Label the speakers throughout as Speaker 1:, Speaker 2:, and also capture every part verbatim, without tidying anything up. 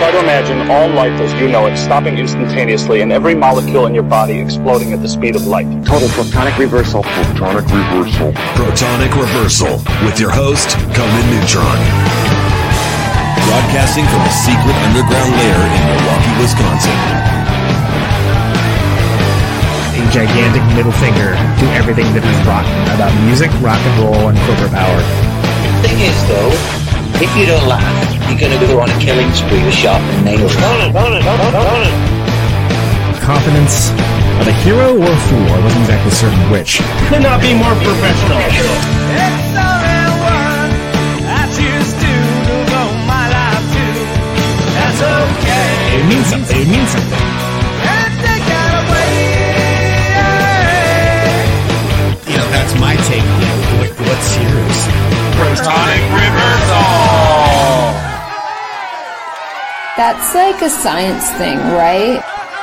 Speaker 1: Try to imagine all life as you know it stopping instantaneously and every molecule in your body exploding at the speed of light.
Speaker 2: Total protonic reversal.
Speaker 3: Protonic reversal.
Speaker 4: Protonic reversal with your host, Conan Neutron. Broadcasting from a secret underground lair in Milwaukee, Wisconsin.
Speaker 5: A gigantic middle finger to everything that is rock about music, rock and roll, and corporate power.
Speaker 6: The thing is, though, if you don't laugh, you're going to go on a killing spree with sharpened nails.
Speaker 5: Confidence of a hero or a fool. I wasn't exactly certain which.
Speaker 7: Could not be more professional.
Speaker 8: It's only one I choose to devote my life to. That's okay.
Speaker 5: It means something. It means something.
Speaker 8: And they got away.
Speaker 5: You know, that's my take on it. What's yours?
Speaker 7: Protonic reversal.
Speaker 9: That's like a science thing, right?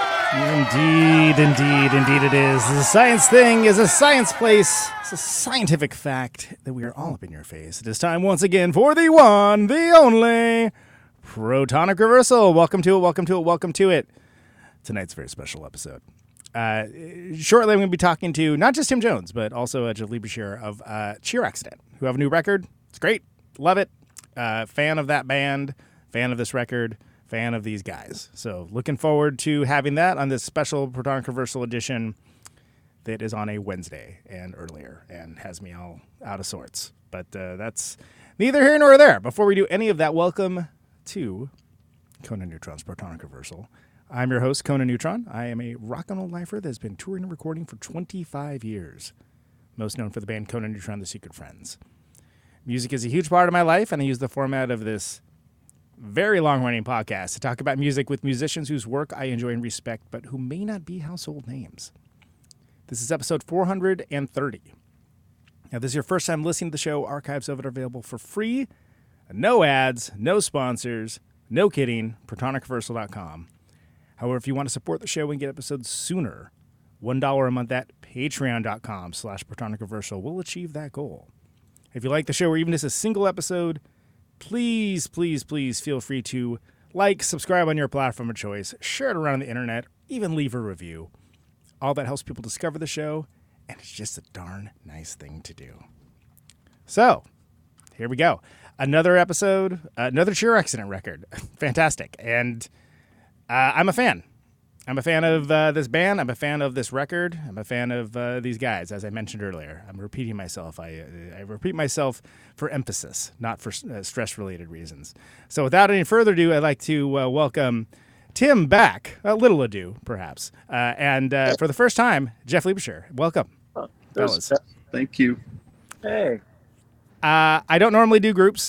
Speaker 5: Indeed, indeed, indeed it is. The science thing is a science place. It's a scientific fact that we are all up in your face. It is time once again for the one, the only Protonic Reversal. Welcome to it, welcome to it, welcome to it. Tonight's a very special episode. Uh, shortly, I'm going to be talking to not just Tim Jones, but also uh, Jeff Liebescher of uh, Cheer Accident, who have a new record. It's great. Love it. Uh, fan of that band, fan of this record, fan of these guys. So looking forward to having that on this special Protonic Reversal edition that is on a Wednesday and earlier and has me all out of sorts. But uh, that's neither here nor there. Before we do any of that, welcome to Conan Neutron's Protonic Reversal. I'm your host, Conan Neutron. I am a rock and roll lifer that has been touring and recording for twenty-five years, most known for the band Conan Neutron, The Secret Friends. Music is a huge part of my life, and I use the format of this very long-running podcast to talk about music with musicians whose work I enjoy and respect, but who may not be household names. This is episode four hundred thirty. Now, if this is your first time listening to the show, archives of it are available for free, no ads, no sponsors, no kidding, protonic reversal dot com. However, if you want to support the show and get episodes sooner, one dollar a month at patreon.com slash protonic reversal will achieve that goal. If you like the show or even just a single episode, please, please, please feel free to like, subscribe on your platform of choice, share it around the internet, even leave a review. All that helps people discover the show, and it's just a darn nice thing to do. So, here we go. Another episode, another Cheer Accident record. Fantastic. And uh, I'm a fan. I'm a fan of uh, this band. I'm a fan of this record. I'm a fan of uh, these guys, as I mentioned earlier. I'm repeating myself. I, I repeat myself for emphasis, not for uh, stress-related reasons. So without any further ado, I'd like to uh, welcome Tim back. A little ado, perhaps. Uh, and uh, for the first time, Jeff Liebescher. Welcome,
Speaker 10: oh,
Speaker 5: fellas.
Speaker 10: Thank you. Hey.
Speaker 5: Uh, I don't normally do groups.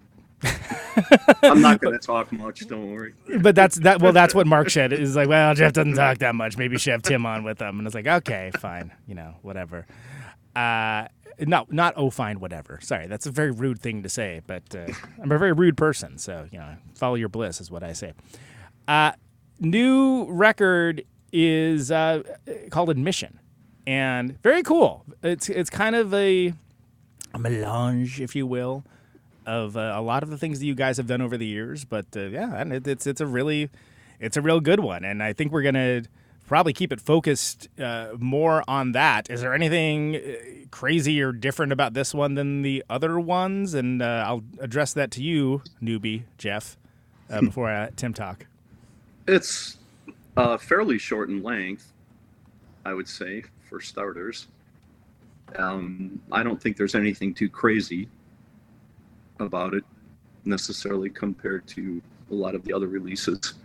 Speaker 10: I'm not going to talk much, don't worry.
Speaker 5: But that's that. Well, that's what Mark said. Is like, well, Jeff doesn't talk that much. Maybe you should have Tim on with them. And it's like, okay, fine, you know, whatever. Uh, not not oh, fine, whatever. Sorry, that's a very rude thing to say. But uh, I'm a very rude person, so you know, follow your bliss is what I say. Uh, new record is uh, called Admission, and very cool. It's it's kind of a, a melange, if you will, of uh, a lot of the things that you guys have done over the years, but uh, yeah, and it, it's it's a really, it's a real good one, and I think we're gonna probably keep it focused uh, more on that. Is there anything crazy or different about this one than the other ones? And uh, I'll address that to you, newbie Jeff, uh, before I let Tim talk.
Speaker 10: It's uh, fairly short in length, I would say, for starters. Um, I don't think there's anything too crazy about it necessarily compared to a lot of the other releases.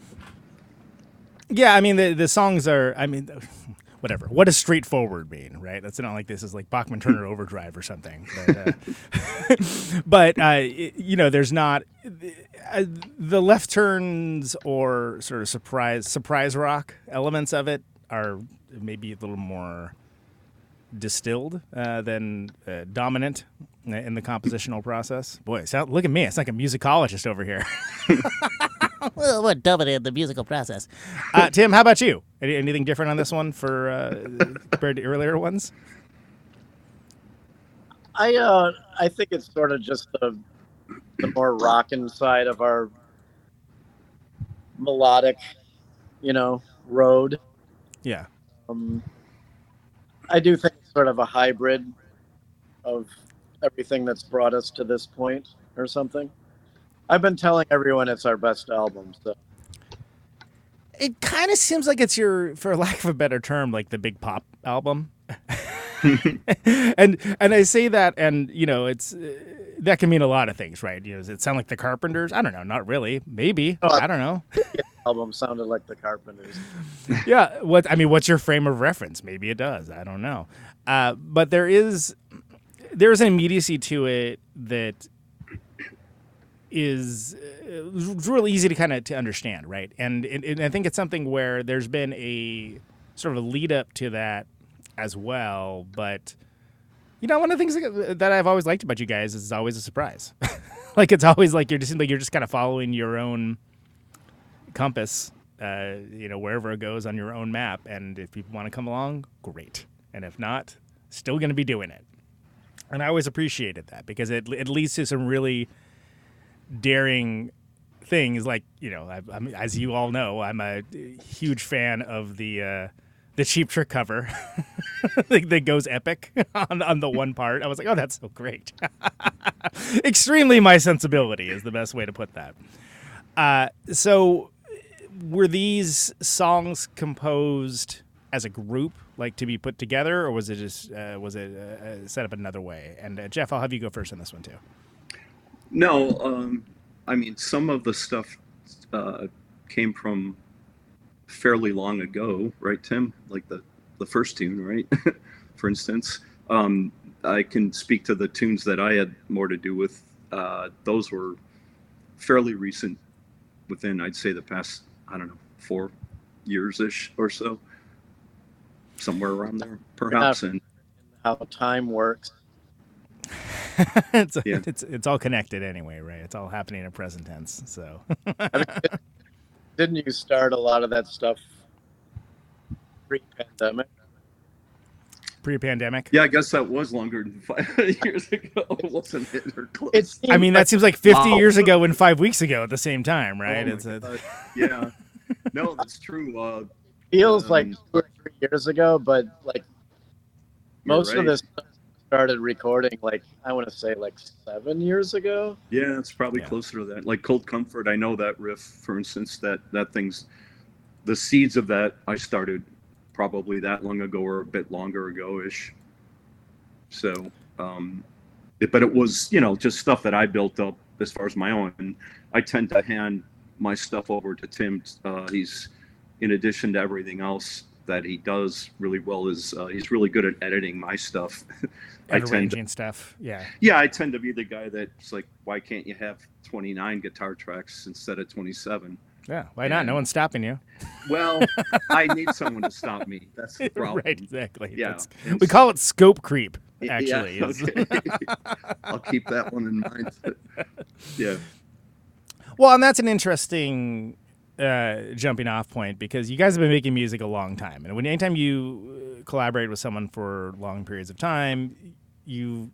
Speaker 5: Yeah, I mean the the songs are. I mean, whatever. What does straightforward mean, right? That's not like this is like Bachman Turner Overdrive or something. But, uh, but uh, it, you know, there's not uh, the left turns or sort of surprise surprise rock elements of it are maybe a little more distilled uh, than uh, dominant in the compositional process. Boy, sound, look at me. It's like a musicologist over here.
Speaker 11: Well, what dominated the musical process?
Speaker 5: Uh, Tim, how about you? Any, anything different on this one for uh, compared to earlier ones?
Speaker 12: I uh, I think it's sort of just the the more rockin' side of our
Speaker 2: melodic, you know, road.
Speaker 5: Yeah.
Speaker 2: Um, I do think it's sort of a hybrid of everything that's brought us to this point or something. I've been telling everyone it's our best album, so.
Speaker 5: It kind of seems like it's your, for lack of a better term, like the Big Pop album. and and I say that, and you know, it's uh, that can mean a lot of things, right? You know, does it sound like the Carpenters? I don't know, not really. Maybe.
Speaker 2: Oh,
Speaker 5: I don't know.
Speaker 2: The album sounded like the Carpenters.
Speaker 5: Yeah, what I mean, what's your frame of reference? Maybe it does. I don't know. Uh, but there is there is an immediacy to it that is uh, really easy to kind of to understand, right? And, and, and I think it's something where there's been a sort of a lead up to that as well. But you know, one of the things that I've always liked about you guys is it's always a surprise. Like it's always like you're just like you're just kind of following your own compass, uh, you know, wherever it goes on your own map. And if people want to come along, great. And if not, still going to be doing it. And I always appreciated that because it it leads to some really daring things. Like, you know, I, I'm, as you all know, I'm a huge fan of the uh, the Cheap Trick cover that goes epic on, on the one part. I was like, oh, that's so great. Extremely my sensibility is the best way to put that. Uh, so were these songs composed as a group, like to be put together, or was it just uh, was it uh, set up another way? And uh, Jeff, I'll have you go first on this one too.
Speaker 10: No, um, I mean, some of the stuff uh, came from fairly long ago, right, Tim? Like the, the first tune, right? For instance, um, I can speak to the tunes that I had more to do with. Uh, those were fairly recent, within, I'd say, the past, I don't know, four years-ish or so. Somewhere around there, perhaps. And
Speaker 2: how time works.
Speaker 5: it's,
Speaker 10: yeah.
Speaker 5: it's it's all connected anyway, right? It's all happening in present tense. So,
Speaker 2: I mean, didn't you start a lot of that stuff pre-pandemic?
Speaker 5: Pre-pandemic?
Speaker 10: Yeah, I guess that was longer than five years ago, wasn't it? Or close.
Speaker 2: It
Speaker 5: I mean, that seems like fifty
Speaker 10: Wow.
Speaker 5: years ago and five weeks ago at the same time, right?
Speaker 10: Oh
Speaker 5: it's
Speaker 10: my
Speaker 5: a,
Speaker 10: God. Yeah. No, that's true. Uh,
Speaker 2: feels
Speaker 10: um,
Speaker 2: like two or three years ago, but like most
Speaker 10: right.
Speaker 2: of this stuff started recording like I want to say like seven years ago.
Speaker 10: Yeah, it's probably
Speaker 5: Yeah.
Speaker 10: closer to that. Like Cold Comfort, I know that riff, for instance, that that thing's the seeds of that I started probably that long ago or a bit longer ago-ish. So, um, it, but it was, you know, just stuff that I built up as far as my own. And I tend to hand my stuff over to Tim. Uh, he's, in addition to everything else that he does really well, is uh, he's really good at editing my stuff. I
Speaker 5: and
Speaker 10: tend
Speaker 5: arranging
Speaker 10: to,
Speaker 5: stuff. Yeah.
Speaker 10: yeah, I tend to be the guy that's like, why can't you have twenty-nine guitar tracks instead of twenty-seven?
Speaker 5: Yeah. Why not?
Speaker 10: And-
Speaker 5: No one's stopping you.
Speaker 10: Well, I need someone to stop me. That's the problem.
Speaker 5: Right. Exactly.
Speaker 10: Yeah.
Speaker 5: That's- we call it scope creep. Actually,
Speaker 10: Yeah,
Speaker 5: is-
Speaker 10: okay. I'll keep that one in mind. Yeah.
Speaker 5: Well, and that's an interesting uh, jumping off point because you guys have been making music a long time, and when anytime you uh, collaborate with someone for long periods of time, you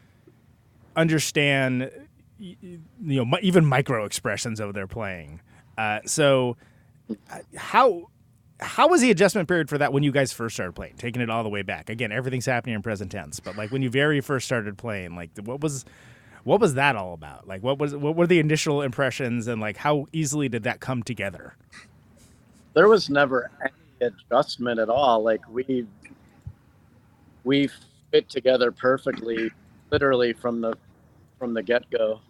Speaker 5: understand, y- you know, mi- even micro expressions of their playing. Uh, so, uh, how how was the adjustment period for that when you guys first started playing, taking it all the way back? Again, everything's happening in present tense, but like when you very first started playing, like what was what was that all about? Like what was what were the initial impressions, and like how easily did that come together?
Speaker 2: There was never any adjustment at all. Like we we fit together perfectly, literally from the from the get go.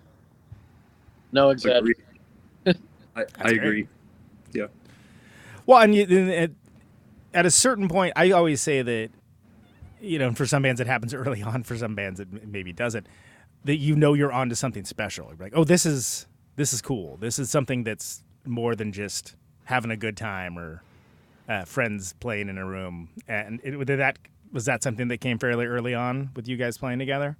Speaker 2: No exaggeration.
Speaker 10: Agree. I, I agree. Yeah.
Speaker 5: Well, and you, and at, at a certain point, I always say that, you know, for some bands it happens early on, for some bands it maybe doesn't, that you know you're onto something special. You're like, oh, this is this is cool. This is something that's more than just having a good time or uh, friends playing in a room. And it, did that was that something that came fairly early on with you guys playing together?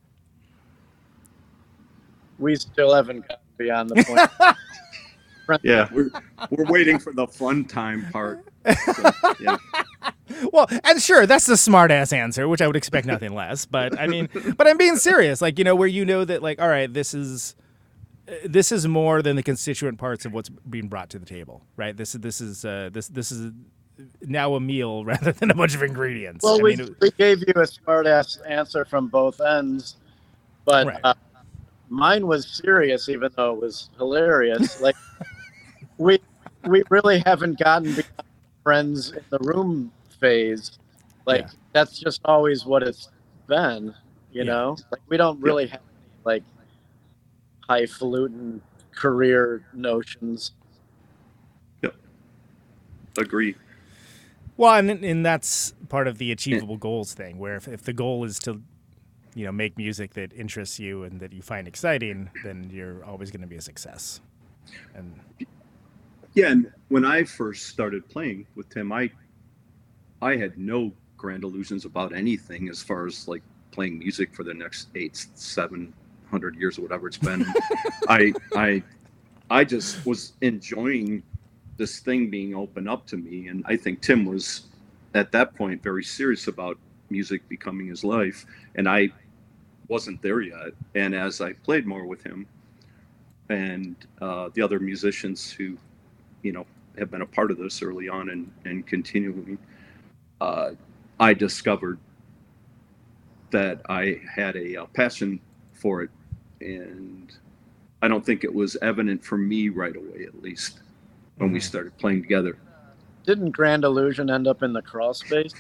Speaker 2: We still haven't gotten beyond the point.
Speaker 10: Yeah, we're we're waiting for the fun time part. So, yeah.
Speaker 5: Well, and sure, that's the smart ass answer, which I would expect nothing less. But I mean, but I'm being serious. Like, you know, where you know that, like, all right, this is this is more than the constituent parts of what's being brought to the table, right? This is this is uh, this this is now a meal rather than a bunch of ingredients.
Speaker 2: Well,
Speaker 5: I
Speaker 2: we,
Speaker 5: mean,
Speaker 2: we gave you a smart ass answer from both ends, but
Speaker 5: Right.
Speaker 2: uh, mine was serious, even though it was hilarious. Like we we really haven't gotten beyond friends in the room phase. Like
Speaker 5: Yeah.
Speaker 2: that's just always what it's been, you
Speaker 5: Yeah.
Speaker 2: know. Like we don't really have any, like highfalutin career notions.
Speaker 10: Yep. Agree.
Speaker 5: Well, and and that's part of the achievable goals thing, where if, if the goal is to, you know, make music that interests you and that you find exciting, then you're always going to be a success. And
Speaker 10: Yeah, and when I first started playing with Tim, I I had no grand illusions about anything as far as like playing music for the next eight, seven hundred years or whatever it's been. I I I just was enjoying this thing being opened up to me, and I think Tim was at that point very serious about music becoming his life, and I wasn't there yet. And as I played more with him and uh, the other musicians who, you know, have been a part of this early on and, and continuing, uh, I discovered that I had a, a passion for it. And I don't think it was evident for me right away, at least, when we started playing together.
Speaker 2: Didn't Grand Illusion end up in the crawl space?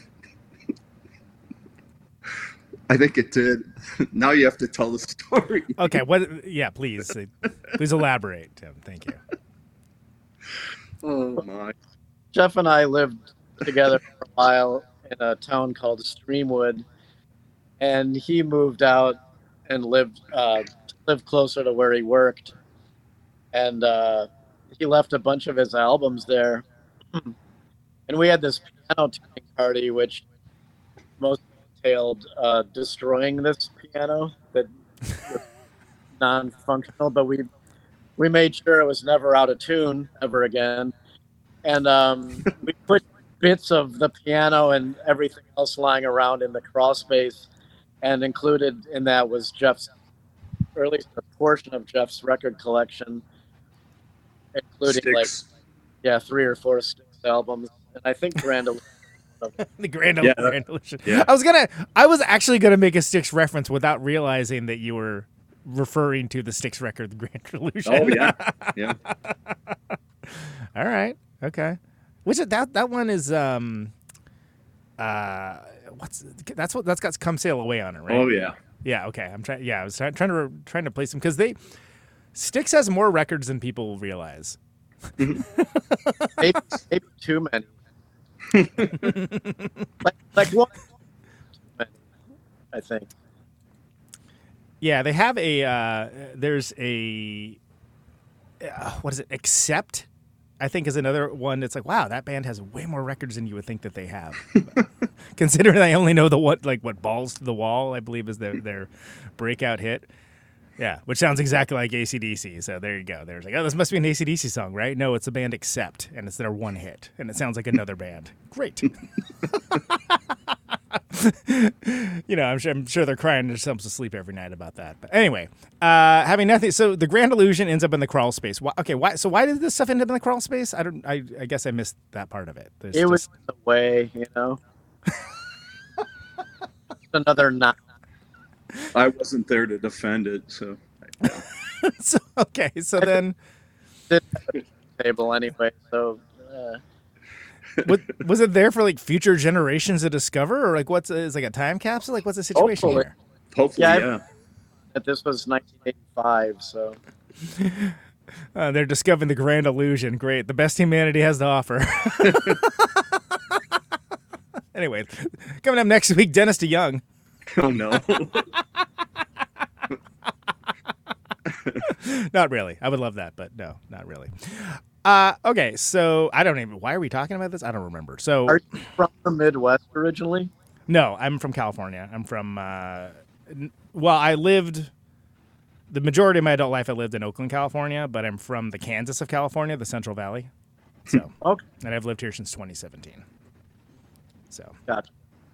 Speaker 10: I think it did. Now you have to tell the story.
Speaker 5: okay, what? Yeah, please, uh, please elaborate, Tim. Thank you.
Speaker 10: Oh my!
Speaker 2: Jeff and I lived together for a while in a town called Streamwood, and he moved out and lived uh, lived closer to where he worked, and uh, he left a bunch of his albums there. And we had this piano tuning party, which most entailed uh, destroying this piano that was non-functional, but we we made sure it was never out of tune ever again. And um, we put bits of the piano and everything else lying around in the crawl space, and included in that was Jeff's, or at least a portion of Jeff's record collection, including
Speaker 10: Styx.
Speaker 2: like, yeah, three or four Styx albums. And I think Grand Illusion.
Speaker 5: the Grand,
Speaker 10: Yeah.
Speaker 5: Grand Illusion.
Speaker 10: Yeah.
Speaker 5: I was gonna, I was actually gonna make a Styx reference without realizing that you were referring to the Styx record, the Grand Illusion.
Speaker 10: Oh yeah, yeah.
Speaker 5: All right. Okay. Which that that one is um uh what's that's what that's got Come Sail Away on it, right?
Speaker 10: Oh yeah.
Speaker 5: Yeah. Okay. I'm trying. Yeah, I was try- trying to trying to place them because they Styx has more records than people realize.
Speaker 2: maybe, maybe too many. like, like one. Too many, I think.
Speaker 5: Yeah, they have a. Uh, there's a. Uh, what is it? Accept, I think, is another one. That's like, wow, that band has way more records than you would think that they have. Considering I only know the what, like what Balls to the Wall, I believe, is their their breakout hit. Yeah, which sounds exactly like A C D C. So there you go. There's like, oh, this must be an A C D C song, right? No, it's a band Accept, and it's their one hit, and it sounds like another band. Great. You know, I'm sure, I'm sure they're crying themselves to sleep every night about that. But anyway, uh, having nothing. So the Grand Illusion ends up in the crawl space. Why, okay, why? So why did this stuff end up in the crawl space? I don't. I, I guess I missed that part of it. There's
Speaker 2: It was
Speaker 5: just-
Speaker 2: the way, you know. Another not.
Speaker 10: I wasn't there to defend it, so. Yeah.
Speaker 5: so, okay, so then
Speaker 2: Table anyway, so. Uh,
Speaker 5: was, was it there for like future generations to discover, or like what's is like a time capsule? Like what's the situation
Speaker 2: Hopefully.
Speaker 5: here?
Speaker 10: Hopefully,
Speaker 2: Yeah, I-
Speaker 10: yeah.
Speaker 2: that this was nineteen eighty-five, so.
Speaker 5: Uh, they're discovering the Grand Illusion. Great, the best humanity has to offer. Anyway, coming up next week, Dennis DeYoung.
Speaker 10: Oh no.
Speaker 5: Not really. I would love that, but no, not really. Uh, okay, so I don't even. Why are we talking about this? I don't remember. So,
Speaker 2: Are you from the Midwest originally?
Speaker 5: no, I'm from California. I'm from. Uh, n- well, I lived. The majority of my adult life, I lived in Oakland, California, but I'm from the Kansas of California, the Central Valley. So,
Speaker 2: Okay,
Speaker 5: and I've lived here since twenty seventeen. So,
Speaker 2: gotcha.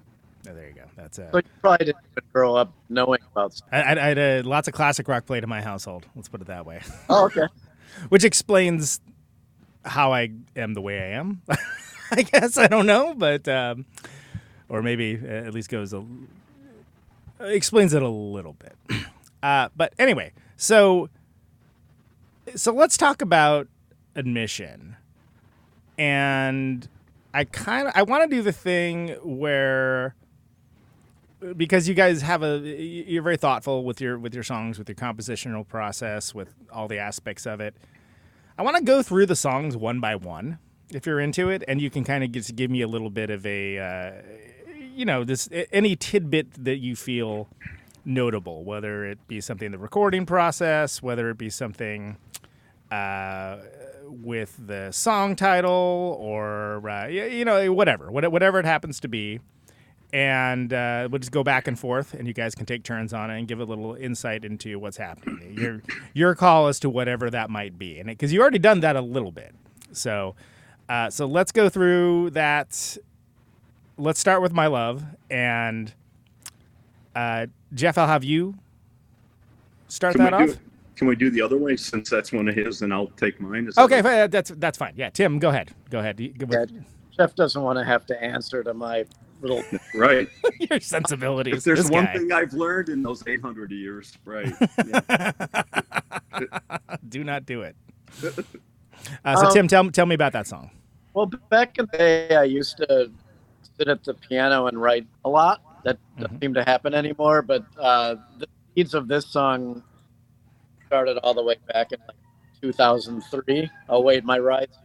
Speaker 5: Oh, there you go. That's uh,
Speaker 2: So you probably didn't even grow up knowing about.
Speaker 5: I, I, I had uh, lots of classic rock played in my household. Let's put it that way.
Speaker 2: Oh, okay.
Speaker 5: Which explains how I am the way I am. I guess I don't know, but um, or maybe at least goes a explains it a little bit. Uh, but anyway, so so let's talk about Admission. And I kind of I want to do the thing where, because you guys have a you're very thoughtful with your with your songs, with your compositional process, with all the aspects of it. I want to go through the songs one by one, if you're into it, and you can kind of just give me a little bit of a, uh, you know, this any tidbit that you feel notable, whether it be something in the recording process, whether it be something uh, with the song title, or uh, you know, whatever, whatever it happens to be. And uh, we'll just go back and forth, and you guys can take turns on it and give a little insight into what's happening. Your your call as to whatever that might be, and because you already done that a little bit. So, uh, so let's go through that. Let's start with My Love, and uh, Jeff, I'll have you start
Speaker 10: Can
Speaker 5: that
Speaker 10: we
Speaker 5: off.
Speaker 10: do, can we do the other way, since that's one of his, and I'll take mine? Is that
Speaker 5: Okay,
Speaker 10: right?
Speaker 5: that's that's fine. Yeah, Tim, go ahead. Go ahead. You- go
Speaker 2: Yeah,
Speaker 5: with-
Speaker 2: Jeff doesn't want to have to answer to my little.
Speaker 10: Right.
Speaker 5: your sensibilities.
Speaker 10: If there's
Speaker 5: This
Speaker 10: one
Speaker 5: guy.
Speaker 10: thing I've learned in those eight hundred years, right? Yeah.
Speaker 5: Do not do it. Uh, so
Speaker 2: Um,
Speaker 5: Tim, tell tell me about that song.
Speaker 2: Well, back in the day, I used to sit at the piano and write a lot. That doesn't seem to happen anymore. But uh, the seeds of this song started all the way back in like two thousand three. Oh wait, my ride's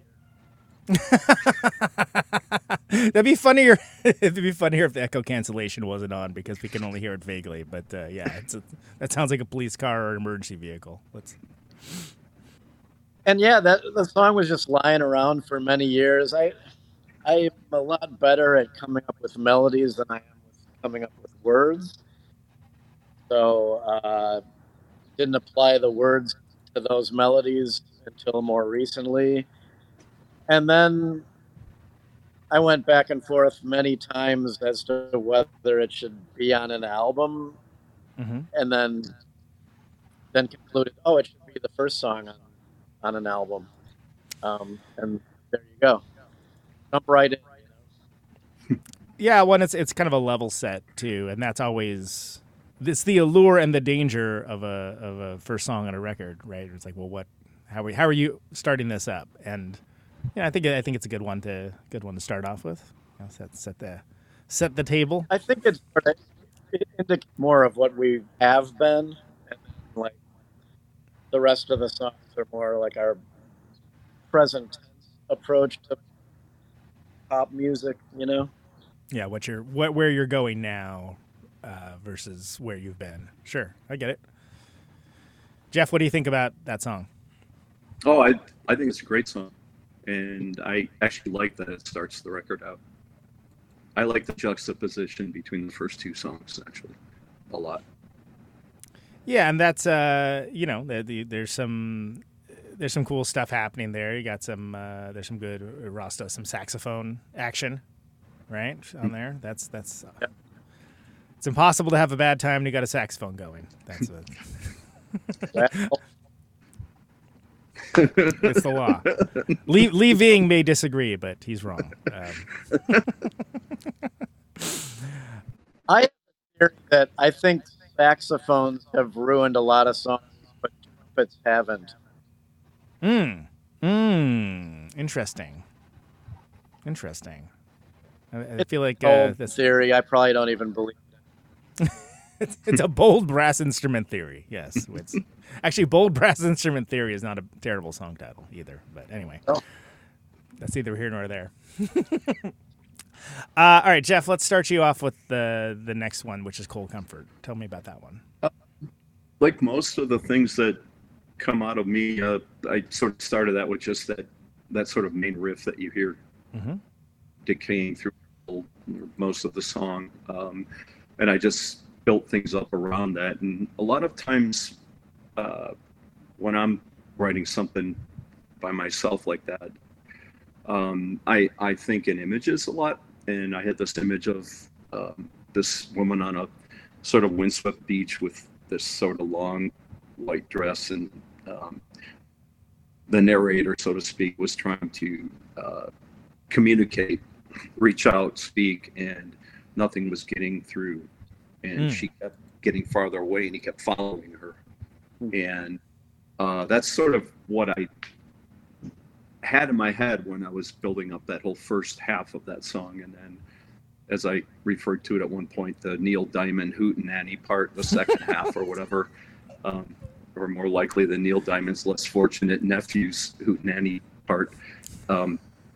Speaker 5: That'd be funnier. It'd be funnier if the echo cancellation wasn't on, because we can only hear it vaguely. But uh, yeah, it's a, that sounds like a police car or emergency vehicle. Let's.
Speaker 2: And yeah, that the song was just lying around for many years. I I'm a lot better at coming up with melodies than I am with coming up with words. So uh, didn't apply the words to those melodies until more recently. And then I went back and forth many times as to whether it should be on an album,
Speaker 5: Mm-hmm.
Speaker 2: and then then concluded, oh, it should be the first song on, on an album. Um, and there you go. Jump right in.
Speaker 5: Yeah, one, it's it's kind of a level set too, and that's always it's the allure and the danger of a of a first song on a record, right? It's like, well, what, how are how are you starting this up? And yeah, I think I think it's a good one to good one to start off with. You know, set set the set the table.
Speaker 2: I think it's sort of, it indicates more of what we have been, and then, like the rest of the songs are more like our present approach to pop music. You know.
Speaker 5: Yeah, what you're what where you're going now uh, versus where you've been. Sure, I get it. Jeff, what do you think about that song?
Speaker 10: Oh, I I think it's a great song, and I actually like that it starts the record out. I like the juxtaposition between the first two songs, actually, a lot.
Speaker 5: Yeah, and that's uh, you know, the, the, there's some there's some cool stuff happening there. You got some uh, there's some good Ross does some saxophone action, right on there. That's that's uh, it's impossible to have a bad time when you got a saxophone going. That's a, it's the law. Lee, Lee Ving may disagree, but he's wrong. Um,
Speaker 2: I have a theory that I think saxophones have ruined a lot of songs, but trumpets haven't.
Speaker 5: Hmm. Hmm. Interesting. Interesting. I, I feel like uh,
Speaker 2: Old
Speaker 5: this
Speaker 2: theory. I probably don't even believe it.
Speaker 5: it's, it's a bold brass instrument theory. Yes. It's, actually, bold brass instrument theory is not a terrible song title either. But anyway,
Speaker 2: Oh.
Speaker 5: that's either here nor there. uh, all right, Jeff. Let's start you off with the the next one, which is Cold Comfort. Tell me about that one.
Speaker 10: Like most of the things that come out of me, uh, I sort of started that with just that that sort of main riff that you hear
Speaker 5: Mm-hmm.
Speaker 10: decaying through most of the song, um, and I just built things up around that. And a lot of times, uh, when I'm writing something by myself like that, um, I I think in images a lot, and I had this image of um, this woman on a sort of windswept beach with this sort of long white dress, and um, the narrator, so to speak, was trying to uh, communicate, reach out, speak, and nothing was getting through. And mm. she kept getting farther away, and he kept following her. And uh, that's sort of what I had in my head when I was building up that whole first half of that song. And then, as I referred to it at one point, the Neil Diamond Hootenanny part, the second half or whatever, um, or more likely the Neil Diamond's less fortunate nephew's Hootenanny part. Um,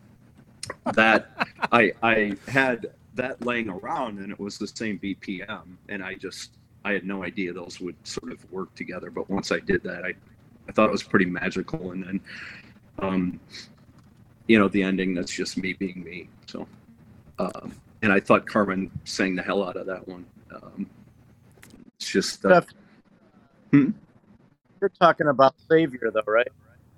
Speaker 10: that I I had that laying around, and it was the same B P M, and I just I had no idea those would sort of work together. But once I did that, I I thought it was pretty magical. And then, um, you know, the ending, that's just me being me. So, um, and I thought Carmen sang the hell out of that one. Um, it's just uh,
Speaker 2: Jeff, hmm? You're talking about Savior, though, right?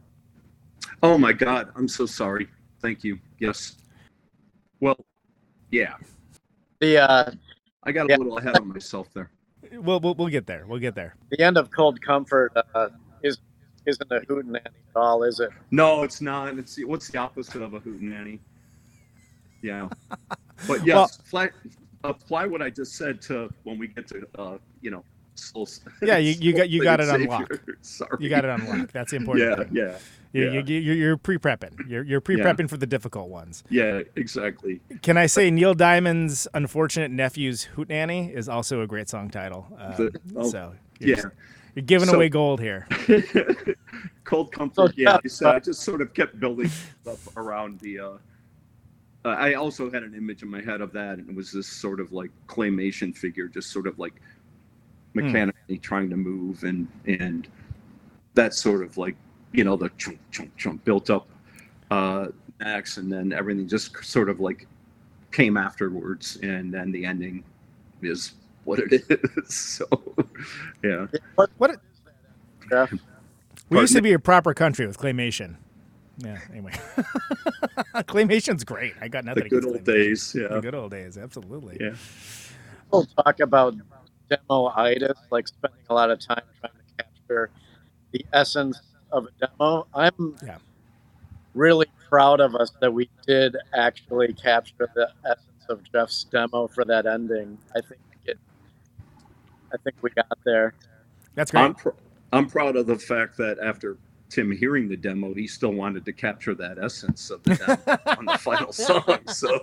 Speaker 10: Oh my God, I'm so sorry. Thank you. Yes. Well, yeah.
Speaker 2: The uh,
Speaker 10: I got a
Speaker 2: yeah.
Speaker 10: little ahead of myself there.
Speaker 5: We'll, we'll we'll get there. We'll get there.
Speaker 2: The end of Cold Comfort uh, is isn't a hootenanny at all, is it?
Speaker 10: No, it's not. It's what's the opposite of a hootenanny? Yeah, but yes, well, fly, apply what I just said to when we get to uh, you know. Soul,
Speaker 5: yeah, you, you got you got it
Speaker 10: Savior.
Speaker 5: unlocked.
Speaker 10: Sorry.
Speaker 5: You got it unlocked. That's the important
Speaker 10: yeah,
Speaker 5: thing.
Speaker 10: Yeah,
Speaker 5: you,
Speaker 10: yeah.
Speaker 5: You, you, you're pre-prepping. You're you're pre-prepping
Speaker 10: yeah.
Speaker 5: for the difficult ones.
Speaker 10: Yeah, exactly.
Speaker 5: Can I say Neil Diamond's Unfortunate Nephew's Hootenanny is also a great song title. Uh,
Speaker 10: the, oh,
Speaker 5: so you're,
Speaker 10: yeah,
Speaker 5: just, you're giving
Speaker 10: so,
Speaker 5: away gold here.
Speaker 10: Cold Comfort. Yeah, so I just sort of kept building up around the. Uh, uh, I also had an image in my head of that, and it was this sort of like claymation figure, just sort of like mechanically mm. trying to move, and and that sort of like, you know, the chunk chunk chunk built up uh next, and then everything just sort of like came afterwards, and then the ending is what it is. So yeah.
Speaker 2: What what is that? Yeah.
Speaker 5: We used to be a proper country with claymation. Yeah, anyway. Claymation's great. I got nothing
Speaker 10: the good old days. Yeah,
Speaker 5: the good old days, absolutely.
Speaker 10: Yeah.
Speaker 2: We'll talk about demo-itis, like spending a lot of time trying to capture the essence of a demo. I'm
Speaker 5: yeah.
Speaker 2: really proud of us that we did actually capture the essence of Jeff's demo for that ending. I think it, I think we got there.
Speaker 5: That's great.
Speaker 10: I'm, pr- I'm proud of the fact that after Tim hearing the demo, he still wanted to capture that essence of the demo on the final song. So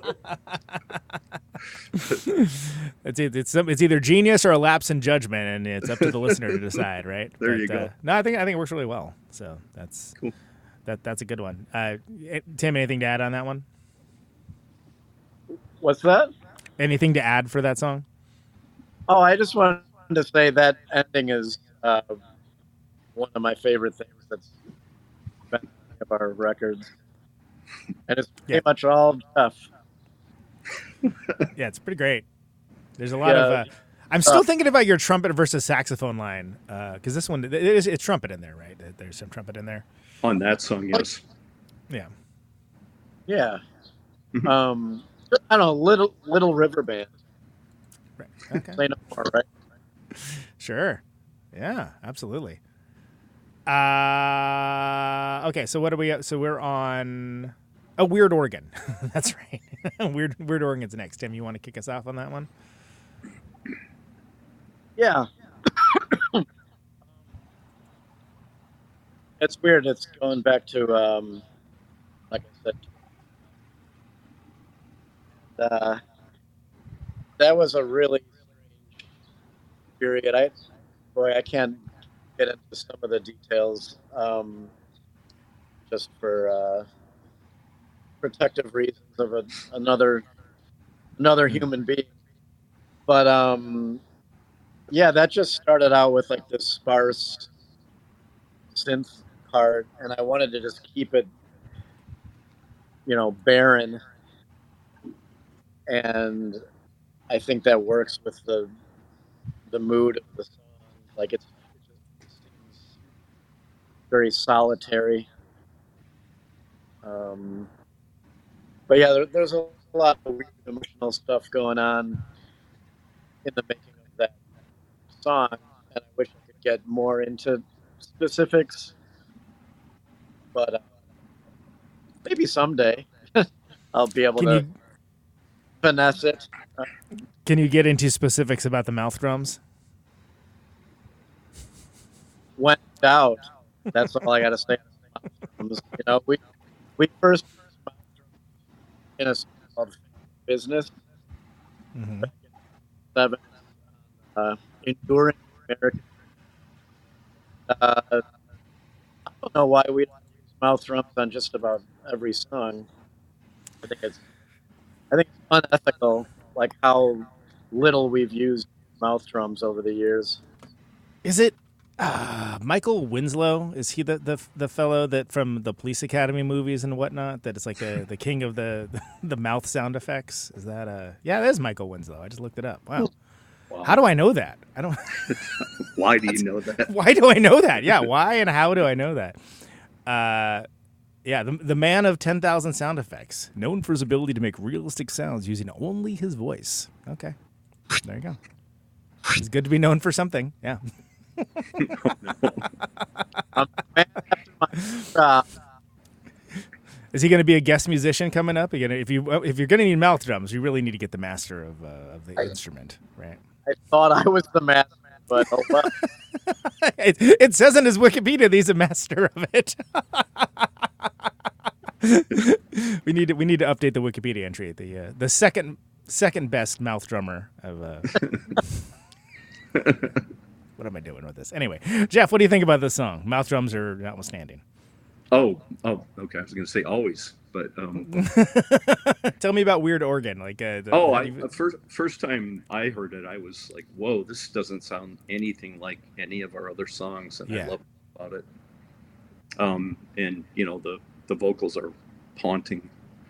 Speaker 5: it's it's it's either genius or a lapse in judgment, and it's up to the listener to decide, right?
Speaker 10: There
Speaker 5: but,
Speaker 10: you go.
Speaker 5: Uh, no, I think I think it works really well. So that's
Speaker 10: cool.
Speaker 5: That that's a good one. Uh, Tim, anything to add on that one?
Speaker 2: What's that?
Speaker 5: Anything to add for that song?
Speaker 2: Oh, I just wanted to say that ending is uh, one of my favorite things that's been on of our records, and it's pretty
Speaker 5: yeah.
Speaker 2: much all Jeff.
Speaker 5: Yeah, it's pretty great. There's a lot
Speaker 2: yeah.
Speaker 5: of. Uh, I'm still uh, thinking about your trumpet versus saxophone line, because uh, this one it is it's trumpet in there, right? There's some trumpet in there
Speaker 10: on that song, yes.
Speaker 5: Yeah.
Speaker 2: Yeah. um, I don't know, little Little River Band.
Speaker 5: Right. Okay.
Speaker 2: Say no more, right?
Speaker 5: Sure. Yeah, absolutely. Uh, okay, so what are we? So we're on a Weird Organ. That's right. Weird Weird Organ's next. Tim, you want to kick us off on that one?
Speaker 2: Yeah. It's weird. It's going back to, um, like I said, uh, that was a really strange period. I, boy, I can't get into some of the details, um, just for uh, protective reasons of a, another another human being. But um, yeah, that just started out with like this sparse synth part, and I wanted to just keep it, you know, barren. And I think that works with the the mood of the song. Like it's, it just seems very solitary. Um, but yeah, there, there's a lot of weird emotional stuff going on. in the making of that song, and I wish I could get more into specifics, but uh, maybe someday I'll be able
Speaker 5: Can
Speaker 2: to
Speaker 5: you-
Speaker 2: finesse it. Uh,
Speaker 5: Can you get into specifics about the mouth drums?
Speaker 2: When in doubt, that's all I got to say. You know, we we first in a called business
Speaker 5: Mm-hmm.
Speaker 2: seven uh, enduring American. Uh, I don't know why we don't use mouth drums on just about every song. I think it's I think it's unethical, like how little we've used mouth drums over the years.
Speaker 5: Is it uh, Michael Winslow? Is he the, the the fellow that from the Police Academy movies and whatnot? That is like the, the king of the the mouth sound effects. Is that uh yeah? That is Michael Winslow. I just looked it up. Wow.
Speaker 10: Wow.
Speaker 5: How do I know that? I don't.
Speaker 10: Why do you know that?
Speaker 5: Why do I know that? Yeah. Why and how do I know that? Uh, yeah. The the man of ten thousand sound effects, known for his ability to make realistic sounds using only his voice. Okay. There you go. It's good to be known for something. Yeah.
Speaker 2: Um, uh,
Speaker 5: Is he going to be a guest musician coming up? Are you gonna, if you if you're going to need mouth drums, you really need to get the master of uh, of the instrument, right?
Speaker 2: I thought I was the master, but oh well.
Speaker 5: it, it says in his Wikipedia that he's a master of it. we need to we need to update the Wikipedia entry. The uh, the second second best mouth drummer of. Uh... What am I doing with this? Anyway, Jeff, what do you think about this song? Mouth drums are notwithstanding.
Speaker 10: Oh, oh, okay. I was going to say always, but um,
Speaker 5: tell me about Weird Organ. Like, uh, the,
Speaker 10: oh,
Speaker 5: the,
Speaker 10: I, the first first time I heard it, I was like, "Whoa, this doesn't sound anything like any of our other songs," and
Speaker 5: Yeah.
Speaker 10: I love about it. Um, and you know the the vocals are haunting.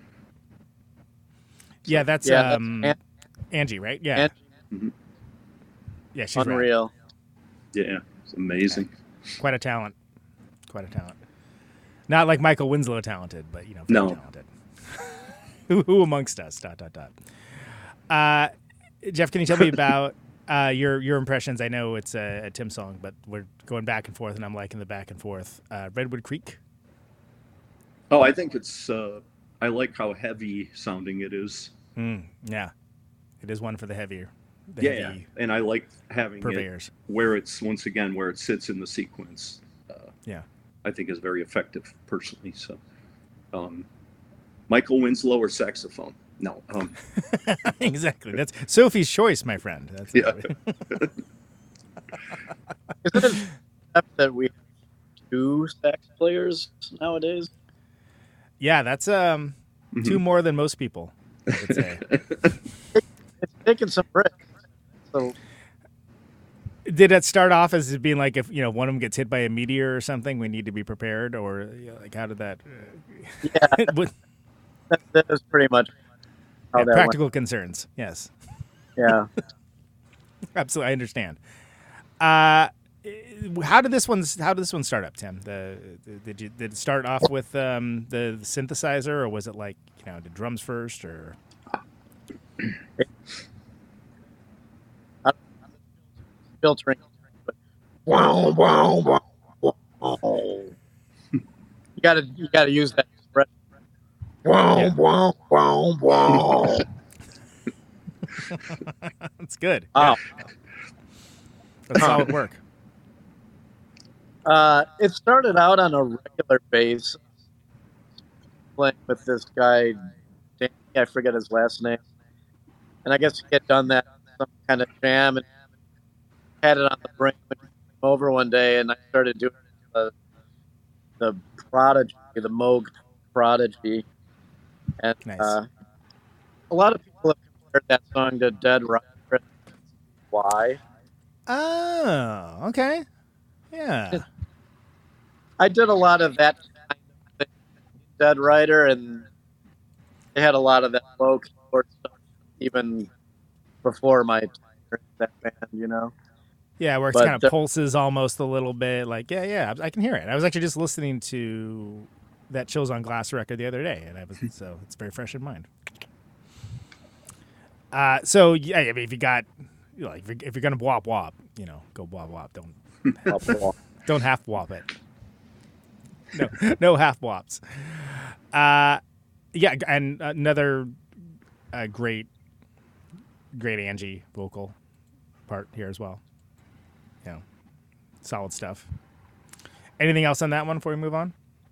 Speaker 5: yeah, that's
Speaker 2: Yeah, that's
Speaker 5: um,
Speaker 2: An-
Speaker 5: Angie, right? Yeah,
Speaker 2: Angie.
Speaker 10: Mhm.
Speaker 5: yeah, she's rad.
Speaker 2: Unreal.
Speaker 10: Yeah, it's amazing.
Speaker 5: Quite a talent. Quite a talent. Not like Michael Winslow talented, but, you know, very
Speaker 10: No.
Speaker 5: talented. who, who amongst us? Dot, dot, dot. Uh, Jeff, can you tell me about uh, your your impressions? I know it's a, a Tim song, but we're going back and forth, and I'm liking the back and forth. Uh, Redwood Creek?
Speaker 10: Oh, I think it's. Uh, I like how heavy sounding it is.
Speaker 5: Mm, yeah. It is one for the heavier. The
Speaker 10: Yeah,
Speaker 5: heavy
Speaker 10: and I like having
Speaker 5: purveyors.
Speaker 10: it where it's once again where it sits in the sequence. Uh,
Speaker 5: Yeah.
Speaker 10: I think is very effective personally. So, um, Michael Winslow or saxophone? No. Um,
Speaker 5: Exactly. That's Sophie's choice, my friend. That's
Speaker 10: yeah.
Speaker 2: Isn't it enough that we have two sax players nowadays?
Speaker 5: Yeah, that's um
Speaker 10: Mhm.
Speaker 5: two more than most people, I would say.
Speaker 2: It's taking some bricks. So
Speaker 5: Did it start off as it being like if you know one of them gets hit by a meteor or something, we need to be prepared, or you know, like how did that?
Speaker 2: yeah,
Speaker 5: With,
Speaker 2: that, that is pretty much how
Speaker 5: yeah,
Speaker 2: that
Speaker 5: practical concerns. Yes,
Speaker 2: went. Yeah.
Speaker 5: absolutely, I understand. Uh, how did this one? How did this one start up, Tim? The did you did it start off with um, the synthesizer, or was it like you know the drums first, or?
Speaker 2: Filtering. But wow, wow, wow, wow. You gotta, you gotta use that expression. Wow,
Speaker 5: Yeah.
Speaker 2: wow, wow, wow.
Speaker 5: That's good.
Speaker 2: Wow.
Speaker 5: That's solid work.
Speaker 2: Uh, it started out on a regular bass, playing with this guy, Danny, I forget his last name, and I guess he had done that on some kind of jam and had it on the brain when he came over one day, and I started doing the the Prodigy, the Moog Prodigy, and
Speaker 5: Nice.
Speaker 2: uh, a lot of people have compared that song to Dead Rider. Why?
Speaker 5: Oh, okay. Yeah.
Speaker 2: I did a lot of that kind of thing, Dead Rider, and they had a lot of that low keyboard stuff even before my time in that band, you know.
Speaker 5: Yeah, where it
Speaker 2: But,
Speaker 5: kind of
Speaker 2: uh,
Speaker 5: pulses almost a little bit. Like, yeah, yeah, I can hear it. I was actually just listening to that Chills on Glass record the other day, and I was so it's very fresh in mind. Uh, so yeah, I mean, if you got you know, like if you're, if you're gonna wop wop, you know, go wop wop. Don't don't half wop it. No, no half wops. Uh, yeah, and another uh, great, great Angie vocal part here as well. You know, solid stuff. Anything else on that one before we move on?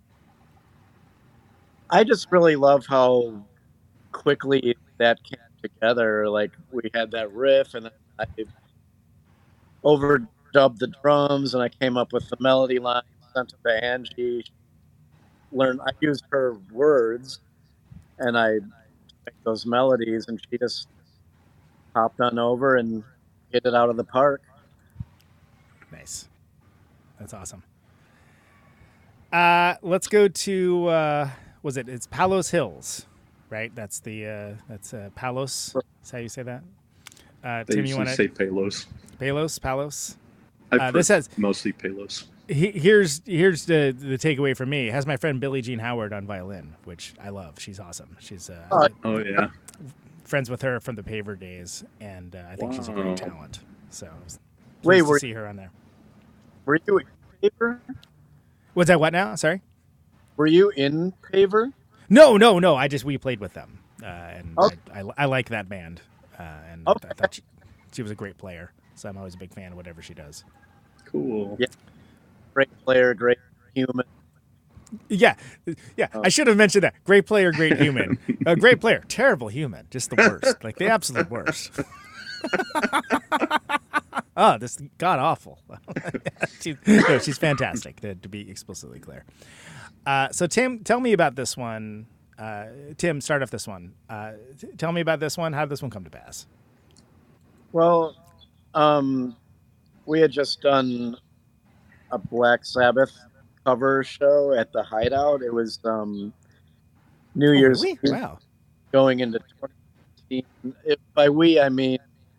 Speaker 2: I just really love how quickly that came together. Like we had that riff, and then I overdubbed the drums, and I came up with the melody line, sent it to Angie. Learned I used her words, and I make those melodies, and she just hopped on over and hit it out of the park.
Speaker 5: Nice, that's awesome. Uh, let's go to uh, was it? It's Palos Hills, right? That's the uh, that's uh, Palos. Is how you say that? Uh,
Speaker 10: They
Speaker 5: Tim, you want to
Speaker 10: say Palos.
Speaker 5: Palos, Palos.
Speaker 10: I've
Speaker 5: Uh,
Speaker 10: heard
Speaker 5: this has
Speaker 10: mostly Palos.
Speaker 5: he, here's here's the the takeaway for me. It has my friend Billie Jean Howard on violin, which I love. She's awesome. She's uh,
Speaker 10: Oh, oh, yeah.
Speaker 5: friends with her from the Paver days, and uh, I think she's a great
Speaker 10: Wow.
Speaker 5: talent. So I was
Speaker 2: Wait,
Speaker 5: pleased to
Speaker 2: were-
Speaker 5: see her on there.
Speaker 2: Were you in Paver?
Speaker 5: Was that what now? Sorry.
Speaker 2: Were you in Paver?
Speaker 5: No, no, no. I just we played with them, uh, and
Speaker 2: Okay.
Speaker 5: I, I, I like that band, uh, and
Speaker 2: Okay.
Speaker 5: I thought she, she was a great player. So I'm always a big fan of whatever she does.
Speaker 10: Cool.
Speaker 2: Yeah. Great player, great human.
Speaker 5: Yeah, yeah. I should have mentioned that. Great player, great human. A great player, terrible human. Just the worst, like the absolute worst. Oh, this god awful. she's, no, she's fantastic. To, to be explicitly clear. Uh, so Tim, tell me about this one. Uh, Tim, start off this one. Uh, t- tell me about this one. How did this one come to pass?
Speaker 2: Well, um, we had just done a Black Sabbath cover show at the Hideout. It was um, New
Speaker 5: Oh,
Speaker 2: Year's
Speaker 5: really?
Speaker 2: Eve
Speaker 5: Wow.
Speaker 2: going into twenty sixteen. If, by we, I mean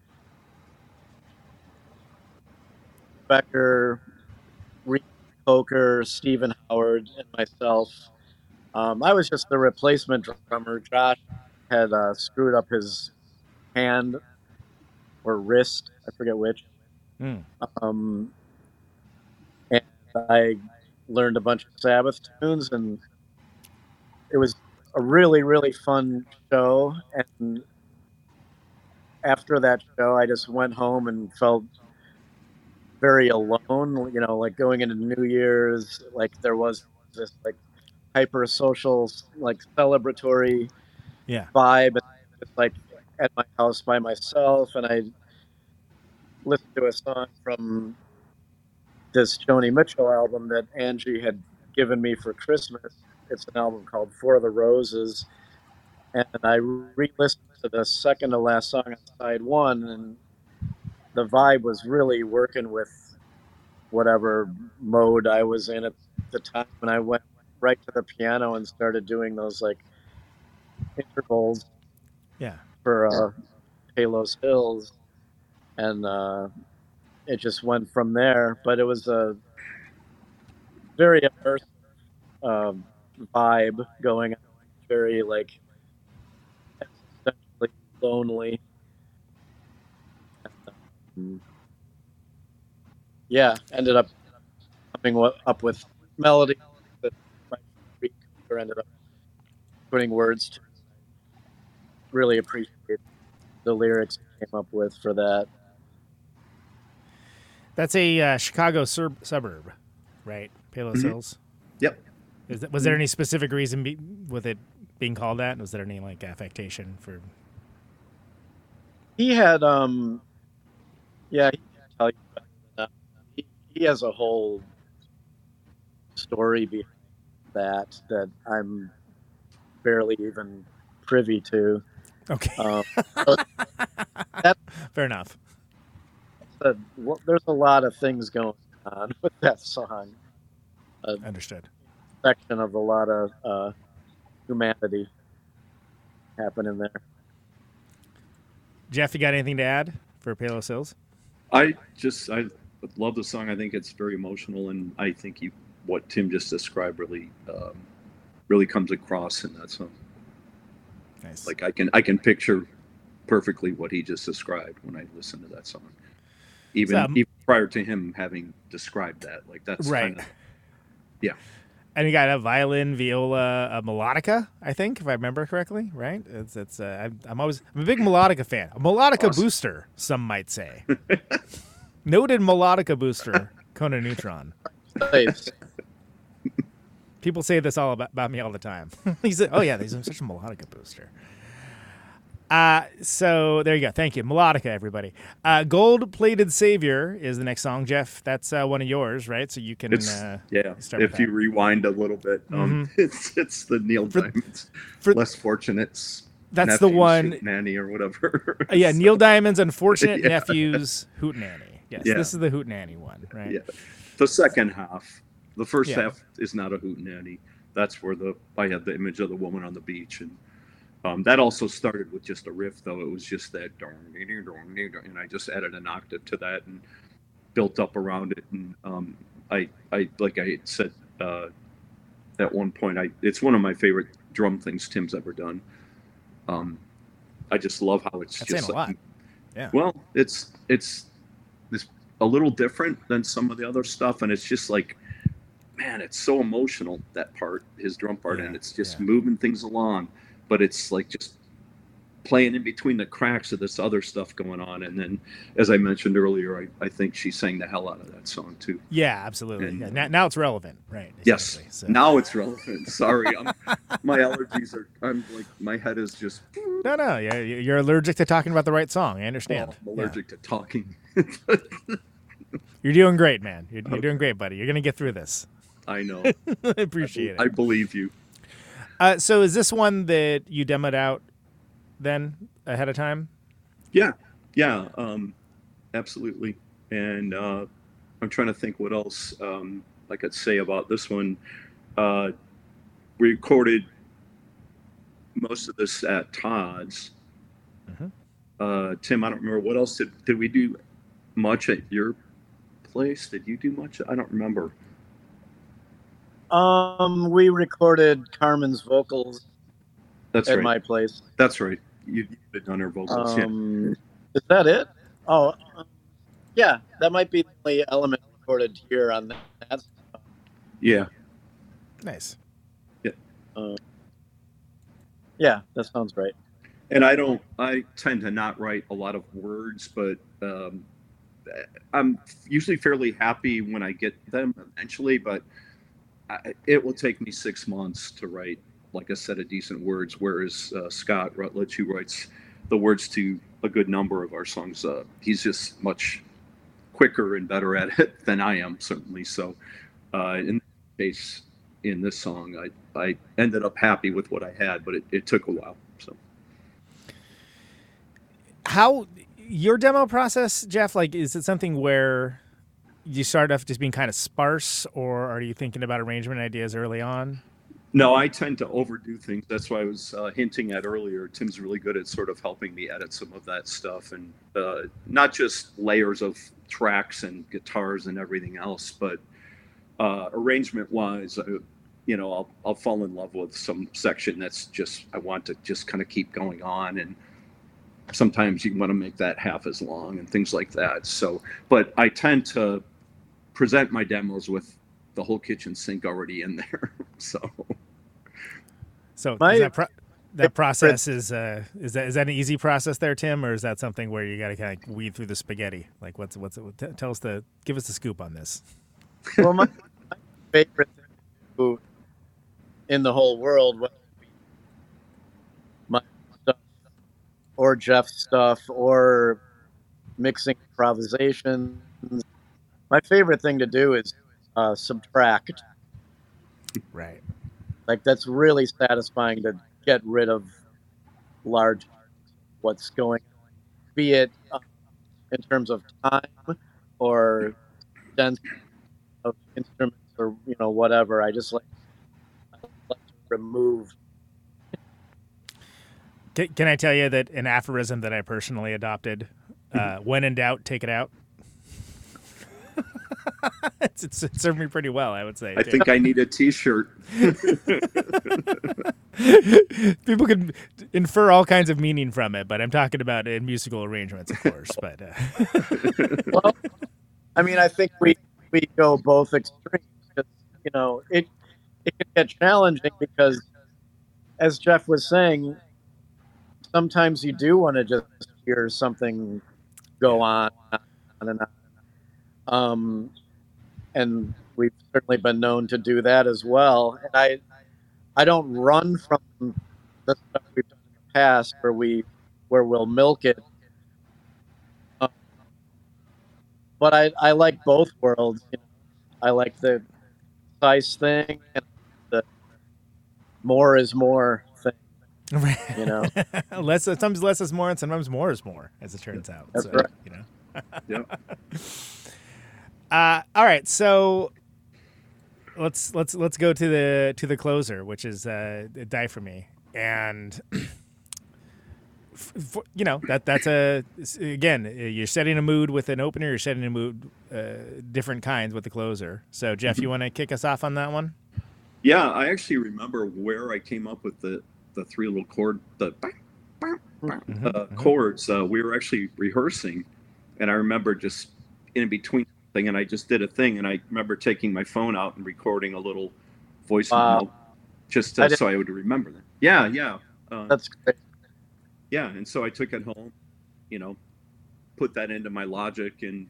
Speaker 2: Becker, Reed Coker, Stephen Howard, and myself. Um, I was just the replacement drummer. Josh had uh, screwed up his hand or wrist, I forget which.
Speaker 5: Hmm.
Speaker 2: Um, and I learned a bunch of Sabbath tunes, and it was a really, really fun show. And after that show, I just went home and felt very alone, you know, like going into New Year's, like there was this like hyper social, like celebratory
Speaker 5: Yeah.
Speaker 2: vibe, just like at my house by myself, and I listened to a song from this Joni Mitchell album that Angie had given me for Christmas. It's an album called For the Roses, and I re-listened to the second to last song on side one, and the vibe was really working with whatever mode I was in at the time, and I went right to the piano and started doing those like intervals
Speaker 5: Yeah.
Speaker 2: for uh, Palos Hills, and uh, it just went from there. But it was a very immersive uh, vibe going on, very like essentially lonely. Um, yeah, ended up coming wa- up with melody that my reader ended up putting words to. Really appreciate the lyrics I came up with for that.
Speaker 5: That's a uh, Chicago sur- suburb, right? Palos
Speaker 10: Mhm.
Speaker 5: Hills.
Speaker 10: Yep.
Speaker 5: Is that, was there any specific reason be, with it being called that? Was there any like affectation for?
Speaker 2: He had, um, yeah, he can tell you better than that. He, he has a whole story behind that that I'm barely even privy to.
Speaker 5: Okay.
Speaker 2: Um, so that,
Speaker 5: Fair enough.
Speaker 2: a, well, there's a lot of things going on with that song. A
Speaker 5: Understood.
Speaker 2: section of a lot of uh, humanity happening there.
Speaker 5: Jeff, you got anything to add for Palos Hills?
Speaker 10: I just I love the song. I think it's very emotional, and I think you, what Tim just described really um, really comes across in that song.
Speaker 5: Nice.
Speaker 10: Like I can I can picture perfectly what he just described when I listened to that song. Even,
Speaker 5: um,
Speaker 10: even prior to him having described that, like that's
Speaker 5: right.
Speaker 10: kind of, yeah.
Speaker 5: And you got a violin, viola, a melodica, I think, if I remember correctly, right? It's it's. Uh, I'm, I'm always I'm a big melodica fan. A melodica
Speaker 10: Awesome.
Speaker 5: booster, some might say. Noted melodica booster, Conan Neutron.
Speaker 2: Nice.
Speaker 5: People say this all about, about me all the time. He said, "Oh yeah, he's such a melodica booster." Uh, so there you go. Thank you. Melodica, everybody. Uh, Gold Plated Savior is the next song. Jeff, that's uh, one of yours, right? So you can
Speaker 10: It's,
Speaker 5: uh,
Speaker 10: yeah,
Speaker 5: start
Speaker 10: if
Speaker 5: with
Speaker 10: you
Speaker 5: that.
Speaker 10: rewind a little bit, um,
Speaker 5: Mhm.
Speaker 10: it's it's the Neil
Speaker 5: For-
Speaker 10: Diamond's
Speaker 5: for-
Speaker 10: Less Fortunate's
Speaker 5: That's the
Speaker 10: Nephew's
Speaker 5: one-
Speaker 10: Nanny or whatever.
Speaker 5: Uh, yeah, Neil Diamond's Unfortunate
Speaker 10: Yeah.
Speaker 5: Nephew's Hootenanny. Yes,
Speaker 10: Yeah.
Speaker 5: this is the Hootenanny one, right?
Speaker 10: Yeah, the second half. The first
Speaker 5: Yeah.
Speaker 10: half is not a hootenanny. That's where the I had the image of the woman on the beach, and um, that also started with just a riff, though. It was just that, and I just added an octave to that and built up around it. And um, I, I like I said uh, at one point, I it's one of my favorite drum things Tim's ever done. Um, I just love how it's
Speaker 5: That's
Speaker 10: just
Speaker 5: saying a
Speaker 10: like,
Speaker 5: lot. Yeah.
Speaker 10: well, it's it's this a little different than some of the other stuff, and it's just like, man, it's so emotional, that part, his drum part,
Speaker 5: Yeah,
Speaker 10: and it's just
Speaker 5: yeah.
Speaker 10: moving things along, but it's like just playing in between the cracks of this other stuff going on. And then, as I mentioned earlier, I, I think she sang the hell out of that song too.
Speaker 5: Yeah, absolutely.
Speaker 10: And-
Speaker 5: yeah. Now, now it's relevant, right?
Speaker 10: Yes,
Speaker 5: essentially, so.
Speaker 10: now it's relevant. Sorry, I'm, my allergies are. I'm like my head is just.
Speaker 5: No, no, yeah, you're allergic to talking about the right song. I understand.
Speaker 10: I'm allergic to talking.
Speaker 5: Yeah. You're doing great, man. You're, you're doing great, buddy. You're gonna get through this.
Speaker 10: I know.
Speaker 5: I appreciate
Speaker 10: I
Speaker 5: it.
Speaker 10: believe you.
Speaker 5: Uh, so, is this one that you demoed out then ahead of time?
Speaker 10: Yeah, yeah, um, absolutely. And uh, I'm trying to think what else um, I could say about this one. Uh, we recorded most of this at Todd's.
Speaker 5: Mhm.
Speaker 10: Uh, Tim, I don't remember what else did did we do much at your place? Did you do much? I don't remember.
Speaker 2: Um, we recorded Carmen's vocals
Speaker 10: That's
Speaker 2: at
Speaker 10: right.
Speaker 2: my place.
Speaker 10: That's right. You you had done her vocals. Yeah.
Speaker 2: Um, is that it? Oh, um, yeah. That might be the only element recorded here on that.
Speaker 10: Yeah.
Speaker 5: Nice.
Speaker 2: Uh, yeah, that sounds right.
Speaker 10: And I don't, I tend to not write a lot of words, but um, I'm usually fairly happy when I get them eventually, but I, it will take me six months to write like a set of decent words, whereas uh, Scott Rutledge, who writes the words to a good number of our songs, uh, he's just much quicker and better at it than I am, certainly. So uh, in this case, in this song, I, I ended up happy with what I had, but it, it took a while. So.
Speaker 5: How your demo process, Jeff? Like, is it something where you start off just being kind of sparse, or are you thinking about arrangement ideas early on?
Speaker 10: No, I tend to overdo things. That's why I was uh, hinting at earlier. Tim's really good at sort of helping me edit some of that stuff, and uh, not just layers of tracks and guitars and everything else, but uh, arrangement-wise, uh, you know, I'll I'll fall in love with some section that's just I want to just kind of keep going on, and sometimes you want to make that half as long and things like that. So, but I tend to present my demos with the whole kitchen sink already in there. So,
Speaker 5: So
Speaker 2: My-
Speaker 5: is that pro- that process is uh, is that is that an easy process there, Tim, or is that something where you got to kind of weed through the spaghetti? Like, what's what's it? T- tell us the give us the scoop on this.
Speaker 2: Well, my, my favorite thing to do in the whole world, whether it be my stuff or Jeff's stuff or mixing improvisations, my favorite thing to do is uh, subtract.
Speaker 5: Right.
Speaker 2: Like, that's really satisfying to get rid of large what's going on, be it uh, in terms of time or density of instruments or, you know, whatever. I just like, I like to remove.
Speaker 5: Can, can I tell you that an aphorism that I personally adopted? Uh, when in doubt, take it out. it's, it's, it served me pretty well, I would say.
Speaker 10: I
Speaker 5: too.
Speaker 10: think I need a T-shirt.
Speaker 5: People can infer all kinds of meaning from it, but I'm talking about in musical arrangements, of course. But uh.
Speaker 2: Well, I mean, I think we we go both extremes. Because, you know, it it can get challenging because, as Jeff was saying, sometimes you do want to just hear something go on, on and on. Um, and we've certainly been known to do that as well. And I, I don't run from the stuff we've done in the past where we, where we'll milk it. Um, but I, I like both worlds. You know? I like the size thing and the more is more thing. You know,
Speaker 5: less sometimes less is more, and sometimes more is more, as it turns out.
Speaker 2: That's
Speaker 5: so,
Speaker 2: right.
Speaker 5: You know.
Speaker 10: Yep.
Speaker 5: Uh, all right, so let's let's let's go to the to the closer, which is uh, Die For Me, and f- you know that that's a again you're setting a mood with an opener, you're setting a mood uh, different kinds with the closer. So Jeff, you want to kick us off on that one?
Speaker 10: Yeah, I actually remember where I came up with the the three little chord the
Speaker 5: Mm-hmm,
Speaker 10: uh, mm-hmm. chords. Uh, we were actually rehearsing, and I remember just in between thing, and I just did a thing, and I remember taking my phone out and recording a little voice
Speaker 2: wow.
Speaker 10: memo, just to, I so I would remember that. Yeah, yeah. Uh,
Speaker 2: That's great.
Speaker 10: Yeah, and so I took it home, you know, put that into my Logic, and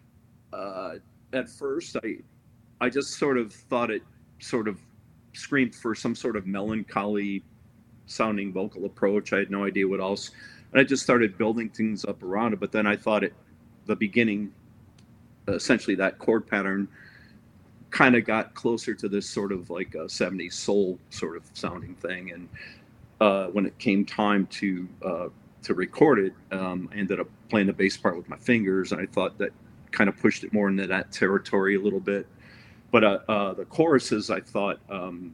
Speaker 10: uh, at first I, I just sort of thought it sort of screamed for some sort of melancholy sounding vocal approach. I had no idea what else, and I just started building things up around it. But then I thought it, the beginning, essentially that chord pattern, kind of got closer to this sort of like a seventies soul sort of sounding thing. And uh, when it came time to uh, to record it, um, I ended up playing the bass part with my fingers, and I thought that kind of pushed it more into that territory a little bit. But uh, uh, the choruses, I thought. Um,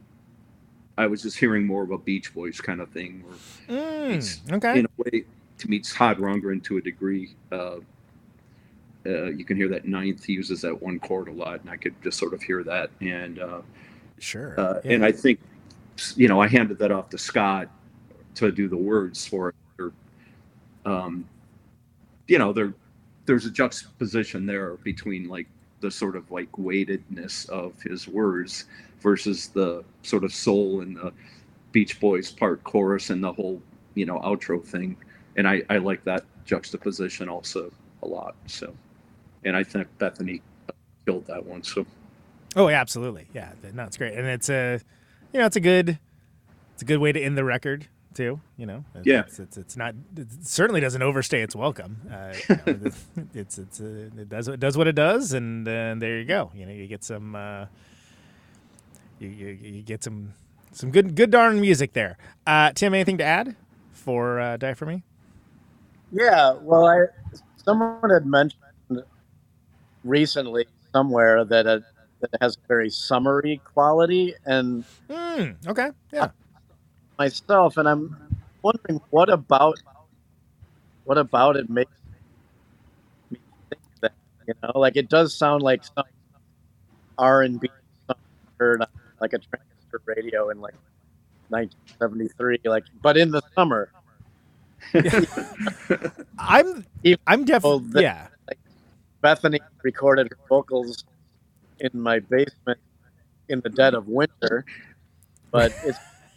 Speaker 10: I was just hearing more of a Beach Boys kind of thing. Or
Speaker 5: mm, okay.
Speaker 10: In a way, to me, it's Todd Rundgren to a degree. Uh, uh, you can hear that ninth. He uses that one chord a lot, and I could just sort of hear that. And uh,
Speaker 5: sure.
Speaker 10: Uh,
Speaker 5: yeah.
Speaker 10: And I think, you know, I handed that off to Scott to do the words for it. Or, um, you know, there, there's a juxtaposition there between like the sort of like weightedness of his words versus the sort of soul and the Beach Boys part chorus and the whole, you know, outro thing. And I, I like that juxtaposition also a lot. So, and I think Bethany killed that one. So,
Speaker 5: oh, yeah, absolutely. Yeah. No, it's great. And it's a, you know, it's a good, it's a good way to end the record too. You know, it's,
Speaker 10: yeah,
Speaker 5: it's, it's, it's not, it certainly doesn't overstay its welcome. Uh, you know, it's, it's, uh, it does, it does what it does. And uh, there you go. You know, you get some, uh, You, you, you get some some good good darn music there. Uh, Tim, anything to add for uh, Die For Me?
Speaker 2: Yeah, well, I someone had mentioned recently somewhere that it, that it has a very summery quality, and
Speaker 5: mm, okay, yeah,
Speaker 2: myself, and I'm wondering what about what about it makes me think that, you know, like it does sound like some R and B song heard on like a transistor radio in like nineteen seventy-three, like, but in the summer.
Speaker 5: I'm I'm definitely yeah.
Speaker 2: Like, Bethany recorded her vocals in my basement in the dead of winter, but it's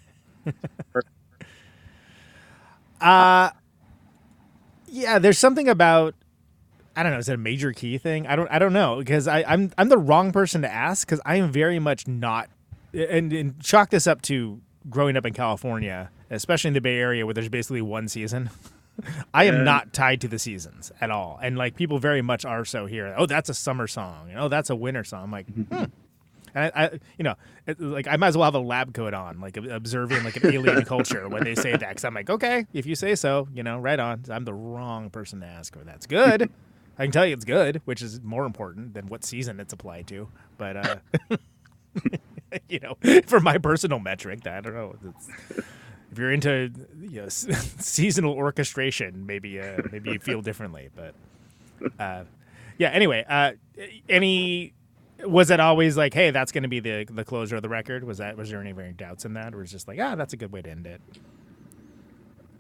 Speaker 5: uh yeah. There's something about, I don't know. Is it a major key thing? I don't. I don't know, because I, I'm I'm the wrong person to ask, because I am very much not. And, and chalk this up to growing up in California, especially in the Bay Area, where there's basically one season. I am yeah. not tied to the seasons at all, and like people very much are so here. Oh, that's a summer song. Oh, that's a winter song. I'm like, hmm. And I, I, you know, it, like I might as well have a lab coat on, like observing like an alien culture when they say that. Because I'm like, okay, if you say so, you know, right on. I'm the wrong person to ask, or that's good. I can tell you it's good, which is more important than what season it's applied to. But, uh, you know, for my personal metric, I don't know. It's, if you're into, you know, seasonal orchestration, maybe uh, maybe you feel differently. But, uh, yeah, anyway, uh, any... Was it always like, hey, that's going to be the the closer of the record? Was that was there any very doubts in that, or was it just like, ah, that's a good way to end it?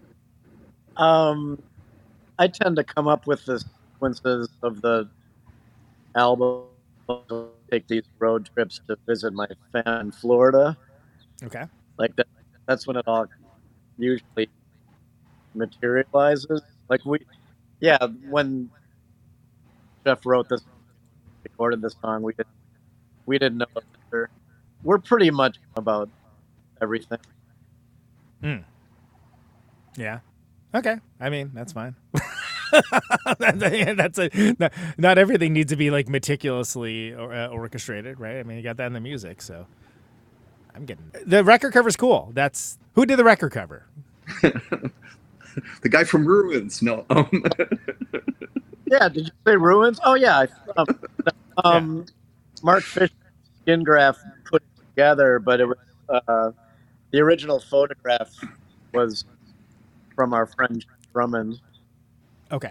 Speaker 2: Um, I tend to come up with the sequences of the album. Take these road trips to visit my family in Florida.
Speaker 5: Okay.
Speaker 2: Like that. That's when it all usually materializes. Like we, yeah, when Jeff wrote this, recorded this song, we didn't, we didn't know. We're, we're pretty much about everything.
Speaker 5: Hmm. Yeah. Okay. I mean, that's fine. That's a not, not everything needs to be like meticulously or, uh, orchestrated, right? I mean, you got that in the music, so I'm getting the record cover's cool. That's who did the record cover?
Speaker 10: The guy from Ruins. No. Um.
Speaker 2: Yeah. Did you say Ruins? Oh yeah. Um, um, yeah. Mark Fisher, Skin Graft put it together, but it was uh, the original photograph was from our friend Drummond.
Speaker 5: Okay.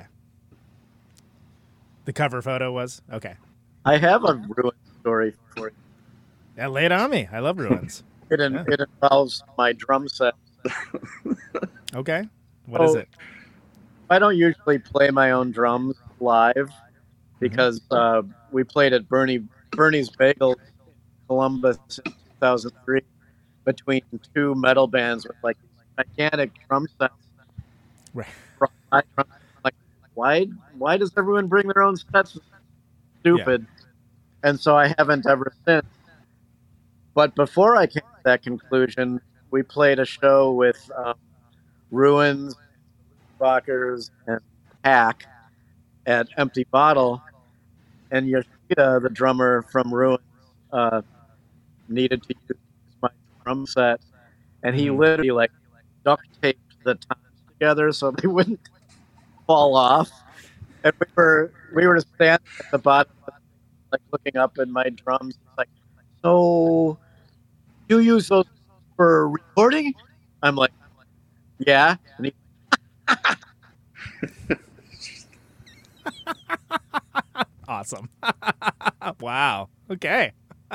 Speaker 5: The cover photo was? Okay.
Speaker 2: I have a Ruins story for you.
Speaker 5: Yeah, lay it on me. I love Ruins.
Speaker 2: It, in,
Speaker 5: yeah.
Speaker 2: it involves my drum set.
Speaker 5: Okay. What
Speaker 2: so,
Speaker 5: is it?
Speaker 2: I don't usually play my own drums live because mm-hmm. uh, we played at Bernie Bernie's Bagel in Columbus in two thousand three between two metal bands with like gigantic drum sets.
Speaker 5: Right.
Speaker 2: Like, why? Why does everyone bring their own sets? Stupid. Yeah. And so I haven't ever since. But before I came to that conclusion, we played a show with um, Ruins, Rockers, and Hack at Empty Bottle, and Yoshida, the drummer from Ruins, uh, needed to use my drum set, and he literally like duct taped the toms together so they wouldn't fall off. And we were we were standing at the bottom, like looking up in my drums, like, so you use those for recording? I'm like, yeah. And he,
Speaker 5: awesome. Wow. Okay.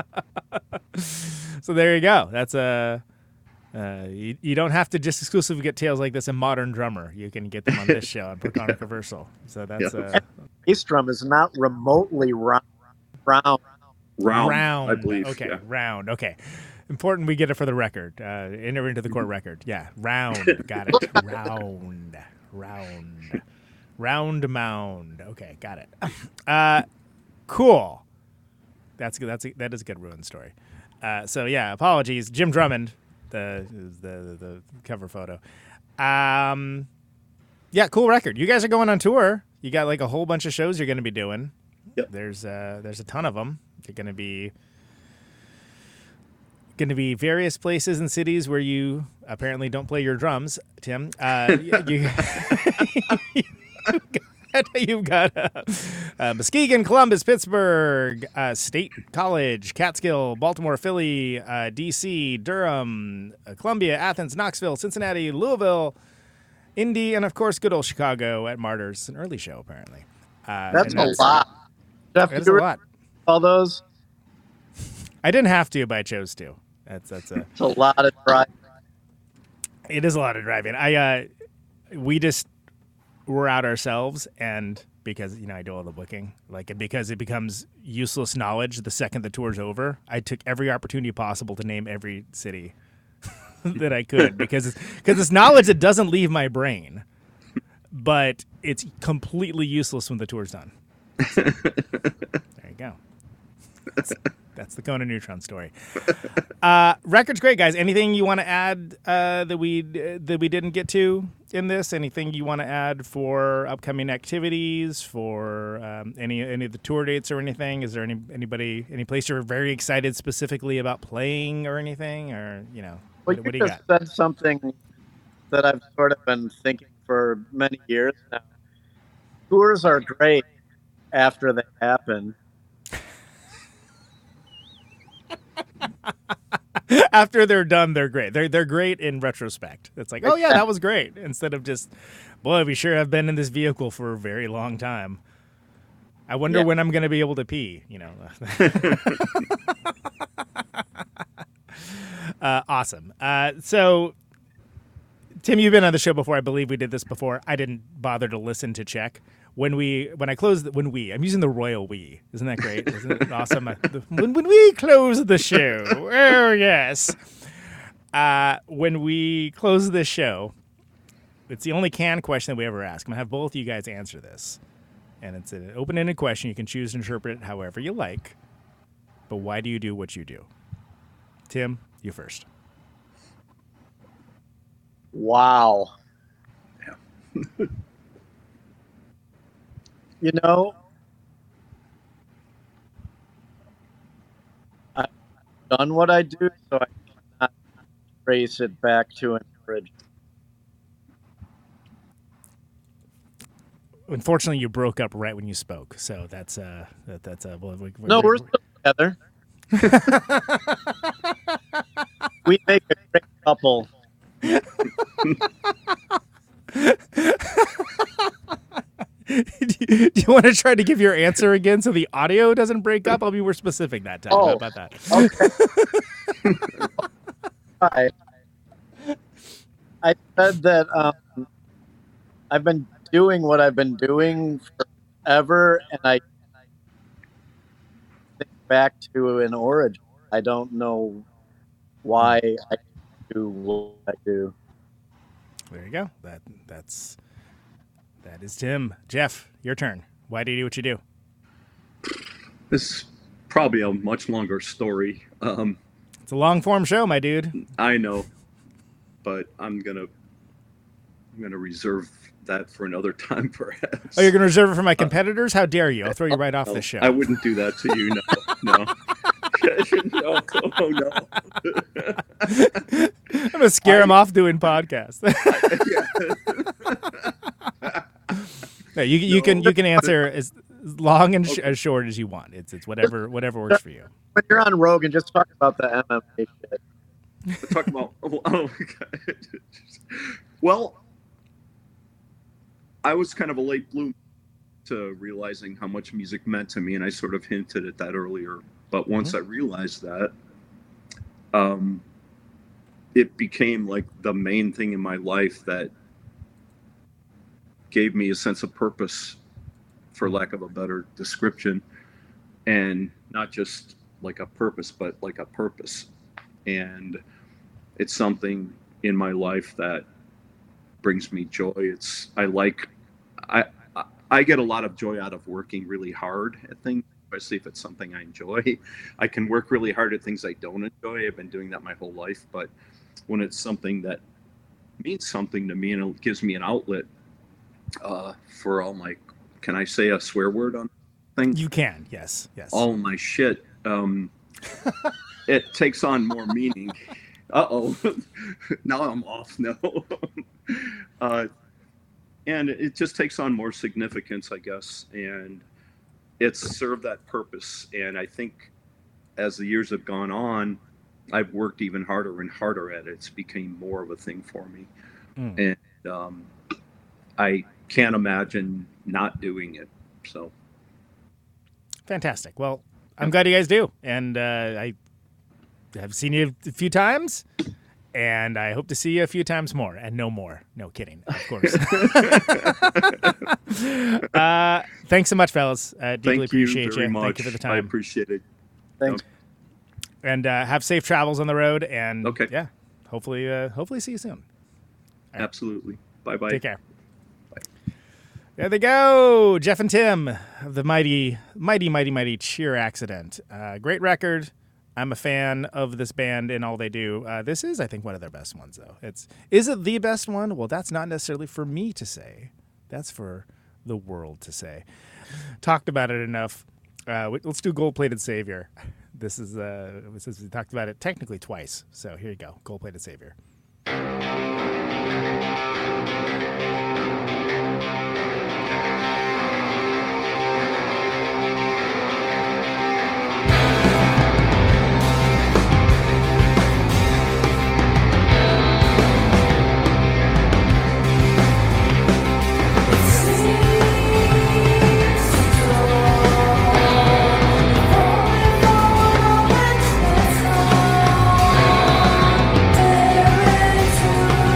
Speaker 5: So there you go. That's a. Uh, you, you don't have to just exclusively get tales like this in Modern Drummer. You can get them on this show on Proconic Reversal. So that's
Speaker 10: yeah.
Speaker 5: uh,
Speaker 2: bass drum is not remotely round. Round.
Speaker 10: Round.
Speaker 5: Round.
Speaker 10: I believe.
Speaker 5: Okay.
Speaker 10: Yeah.
Speaker 5: Round. Okay. Important. We get it for the record. Uh, enter into the court record. Yeah. Round. Got it. Round. Round. Round mound. Okay. Got it. Uh, cool. That's good. That's a, that is a good Ruin story. Uh, so yeah. Apologies, Jim Drummond. The, the the cover photo. Um, yeah, cool record. You guys are going on tour. You got like a whole bunch of shows you're going to be doing.
Speaker 10: Yep.
Speaker 5: There's uh, there's a ton of them. You're going to be going to be various places and cities where you apparently don't play your drums, Tim. Uh, you, you've got uh, uh, Muskegon, Columbus, Pittsburgh, uh, State College, Catskill, Baltimore, Philly, uh, D C, Durham, uh, Columbia, Athens, Knoxville, Cincinnati, Louisville, Indy, and of course, good old Chicago at Martyrs. An early show, apparently. Uh,
Speaker 2: that's a
Speaker 5: that's,
Speaker 2: lot. Jeff,
Speaker 5: that's a lot.
Speaker 2: All those?
Speaker 5: I didn't have to, but I chose to. That's that's a.
Speaker 2: It's a lot of driving.
Speaker 5: It is a lot of driving. I uh, we just. We're out ourselves, and because you know I do all the booking, like because it becomes useless knowledge the second the tour's over. I took every opportunity possible to name every city that I could because it's, because it's knowledge that doesn't leave my brain, but it's completely useless when the tour's done. So, there you go. That's, that's the Conan Neutron story. Uh, record's great, guys. Anything you want to add uh, that we uh, that we didn't get to in this? Anything you want to add for upcoming activities, for um, any any of the tour dates or anything? Is there any anybody any place you're very excited specifically about playing or anything, or you know?
Speaker 2: Well,
Speaker 5: what,
Speaker 2: you
Speaker 5: what do you
Speaker 2: just
Speaker 5: got?
Speaker 2: said something that I've sort of been thinking for many years now. Tours are great after they happen.
Speaker 5: After they're done, they're great. They're they're great in retrospect. It's like, oh yeah, that was great. Instead of just, boy, we sure have been in this vehicle for a very long time. I wonder
Speaker 2: yeah.
Speaker 5: when I'm going to be able to pee. You know. uh, awesome. Uh, so, Tim, you've been on the show before. I believe we did this before. I didn't bother to listen to check. When we, when I close, the, when we, I'm using the royal we. Isn't that great? Isn't it awesome? Uh, the, when, when we close the show. Oh, yes. Uh, when we close the show, it's the only canned question that we ever ask. I'm going to have both of you guys answer this. And it's an open-ended question. You can choose to interpret it however you like. But why do you do what you do? Tim, you first.
Speaker 2: Wow.
Speaker 10: Yeah.
Speaker 2: You know, I've done what I do, so I cannot trace it back to an origin.
Speaker 5: Unfortunately, you broke up right when you spoke, so that's uh, that, that's uh, well, we,
Speaker 2: no, we're, we're still together. We make a great couple.
Speaker 5: do, you, do you want to try to give your answer again so the audio doesn't break up? I'll be more specific that time.
Speaker 2: Oh,
Speaker 5: How about that?
Speaker 2: Okay. Hi. I said that um, I've been doing what I've been doing forever, and I think back to an origin. I don't know why I do what I do.
Speaker 5: There you go. That that's that is Tim. Jeff, your turn. Why do you do what you do?
Speaker 10: This is probably a much longer story. Um,
Speaker 5: it's a long form show, my dude.
Speaker 10: I know, but I'm gonna I'm gonna reserve that for another time, perhaps.
Speaker 5: Oh, you're gonna reserve it for my competitors? How dare you? I'll throw you right off
Speaker 10: no,
Speaker 5: the show.
Speaker 10: I wouldn't do that to you. No, no. no, oh, no.
Speaker 5: I'm gonna scare I, him off doing podcasts. no, you you no. can you can answer as long and sh- okay. as short as you want. It's it's whatever whatever works for you.
Speaker 2: When you're on Rogan, just talk about the M M A shit.
Speaker 10: Talk about oh, oh my God. Well, I was kind of a late bloomer to realizing how much music meant to me, and I sort of hinted at that earlier. But once mm-hmm. I realized that, um, it became like the main thing in my life that gave me a sense of purpose, for lack of a better description, and not just like a purpose, but like a purpose. And it's something in my life that brings me joy. It's, I like, I, I get a lot of joy out of working really hard at things, especially if it's something I enjoy. I can work really hard at things I don't enjoy. I've been doing that my whole life, but when it's something that means something to me and it gives me an outlet uh, for all my, can I say a swear word on things?
Speaker 5: You can, yes, yes.
Speaker 10: All my shit. Um, it takes on more meaning. Uh-oh. Now I'm off. No. uh, and it just takes on more significance, I guess. And it's served that purpose. And I think as the years have gone on, I've worked even harder and harder at it. It's become more of a thing for me. Mm. And um, I can't imagine not doing it. So.
Speaker 5: Fantastic. Well, I'm glad you guys do. And uh, I have seen you a few times. And I hope to see you a few times more, and no more. No kidding, of course. uh, thanks so much, fellas. Uh, deeply
Speaker 10: Thank
Speaker 5: appreciate
Speaker 10: you. Very
Speaker 5: you.
Speaker 10: Much.
Speaker 5: Thank you for the time.
Speaker 10: I appreciate it.
Speaker 2: Thanks.
Speaker 5: And uh, have safe travels on the road. And
Speaker 10: okay.
Speaker 5: yeah, hopefully, uh, hopefully see you soon.
Speaker 10: Right. Absolutely. Bye bye.
Speaker 5: Take care. Bye. There they go, Jeff and Tim of the mighty, mighty, mighty, mighty Cheer Accident. Uh, great record. I'm a fan of this band and all they do. Uh, this is, I think, one of their best ones, though. It's is it the best one? Well, that's not necessarily for me to say. That's for the world to say. Talked about it enough. Uh, let's do Gold-Plated Savior. This is, uh, this is we talked about it technically twice. So here you go, Gold-Plated Savior.
Speaker 8: To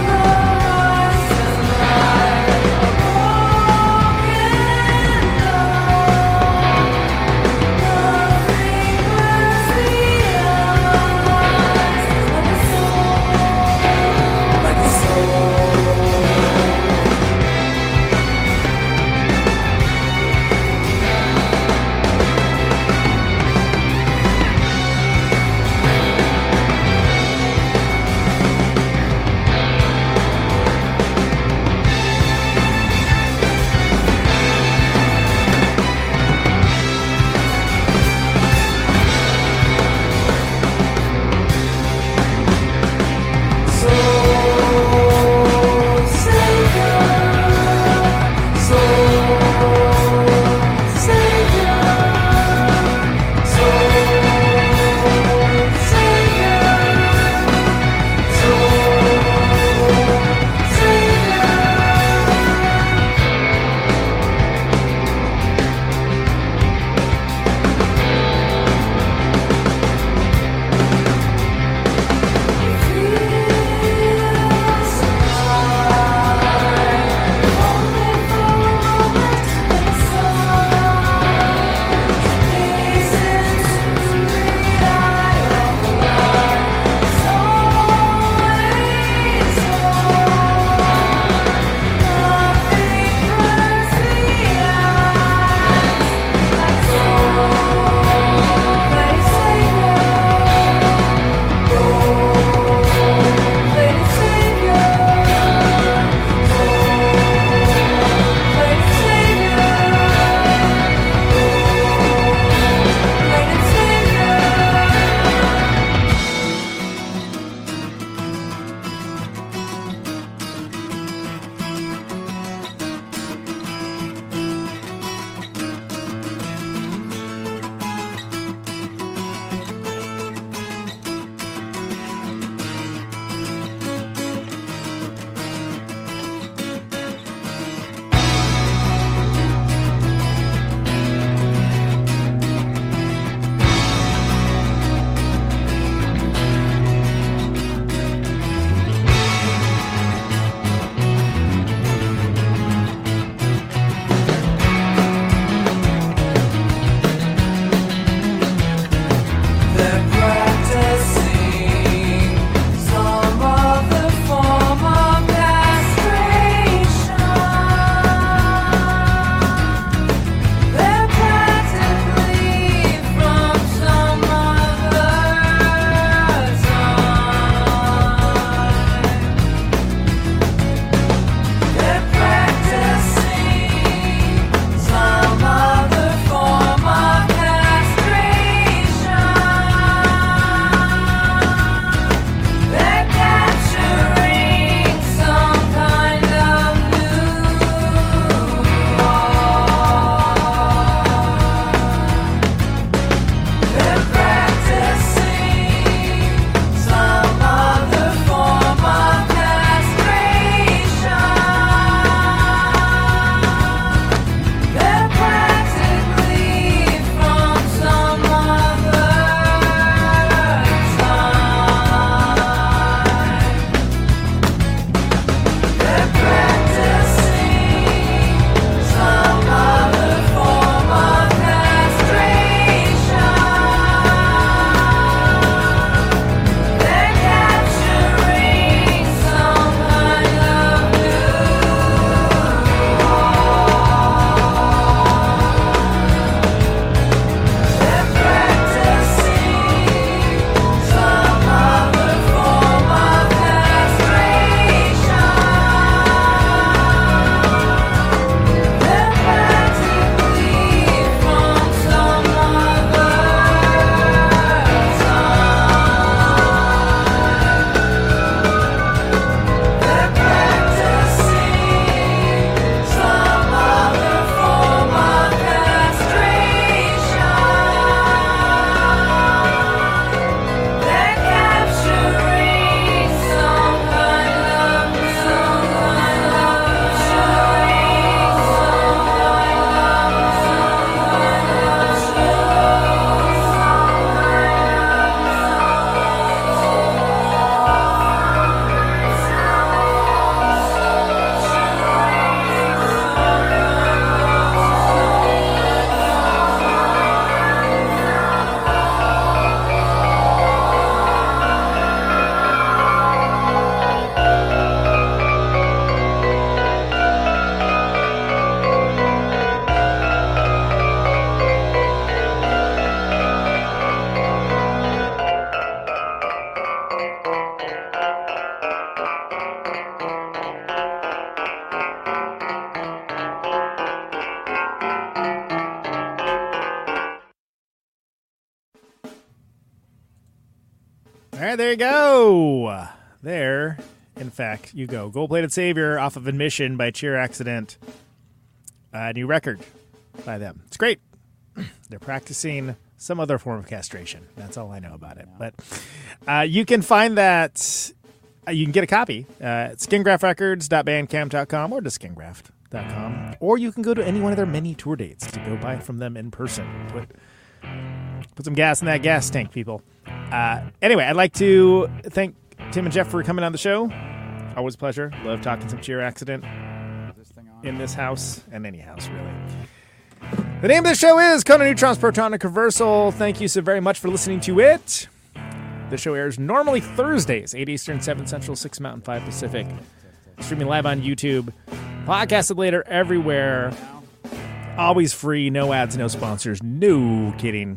Speaker 5: right, there you go. There, in fact, you go. Gold-plated Savior off of Admission by Cheer Accident. A new record by them. It's great. They're practicing some other form of castration. That's all I know about it. But uh, you can find that. Uh, you can get a copy uh, at skin graft records dot bandcamp dot com or to skin graft dot com. Or you can go to any one of their many tour dates to go buy it from them in person. Put, put some gas in that gas tank, people. Uh, anyway, I'd like to thank Tim and Jeff for coming on the show. Always a pleasure. Love talking some Cheer Accident in this house and any house, really. The name of the show is Conan Neutron's Protonic Reversal. Thank you so very much for listening to it. The show airs normally Thursdays, eight Eastern, seven Central, six Mountain, five Pacific. Streaming live on YouTube. Podcasted later everywhere. Always free, no ads, no sponsors. No kidding.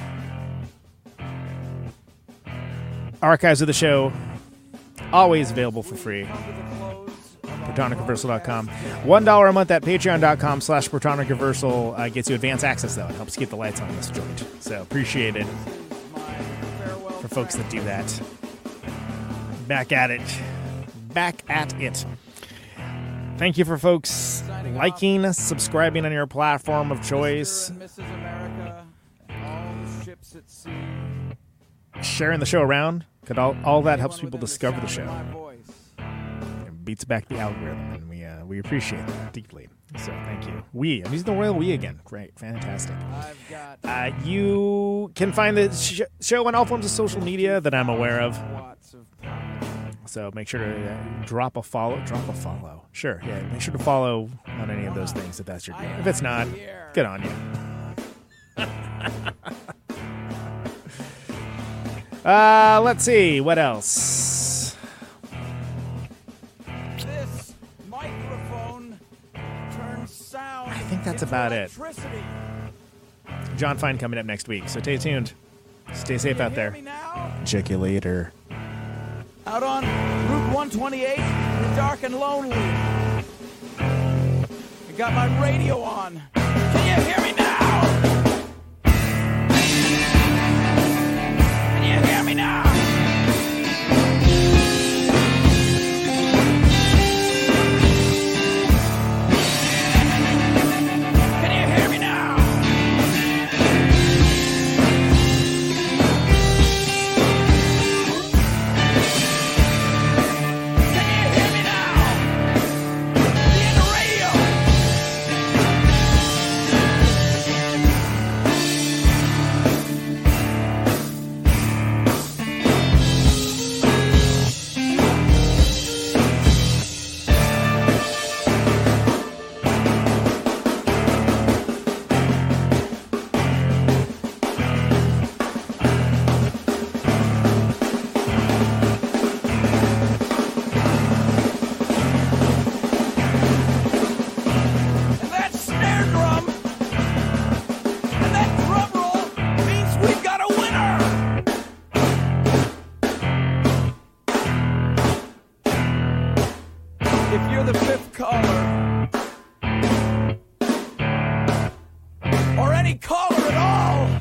Speaker 5: Archives of the show, always available for free. Protonic Reversal dot com. one dollar a month at patreon dot com slash Protonic Reversal uh, gets you advance access, though. It helps keep the lights on this joint. So appreciate it for folks that do that. Back at it. Back at it. Thank you for folks liking, subscribing on your platform of choice. Sharing the show around. Because all, all that helps people discover the show. It beats back the algorithm, and we uh, we appreciate that deeply. So thank you. We, I'm using the royal we again. Great, fantastic. Uh, you can find the sh- show on all forms of social media that I'm aware of. So make sure to uh, drop a follow. Drop a follow. Sure, yeah. Make sure to follow on any of those things if that's your deal. If it's not, good on you. Uh, let's see. What else?
Speaker 8: This microphone turns sound.
Speaker 5: I think that's about it. John Fine coming up next week, so stay tuned. Stay safe out there. Check you later.
Speaker 8: Out on Route one twenty-eight, you're dark and lonely. I got my radio on. Can you hear me now? Can you hear me now? Can you hear me now? Can you hear me now? See the radio. And that snare drum and that drum roll means we've got a winner. If you're the fifth caller, or any caller at all,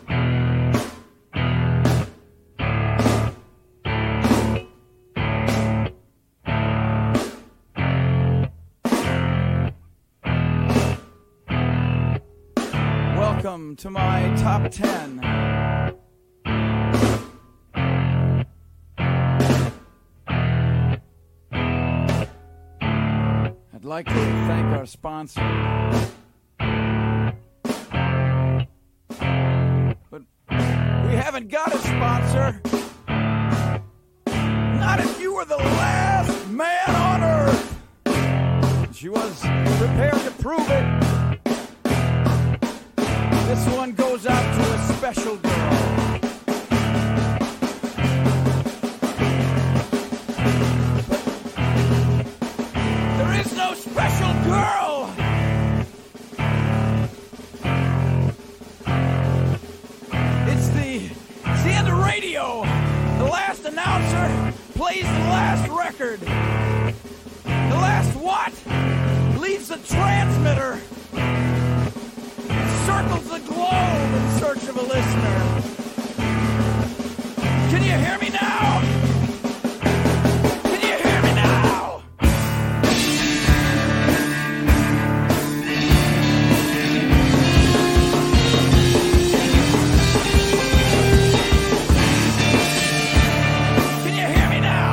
Speaker 8: welcome to my top ten. I'd like to thank our sponsor. But we haven't got a sponsor. Not if you were the last man on earth. She was prepared to prove it. This one goes out to a special girl. There is no special girl. It's the it's the end of radio. The last announcer plays the last record. The last what? Leaves the transmitter. Circles the globe in search of a listener. Can you you hear me now? Can you hear me now? Can you hear me now?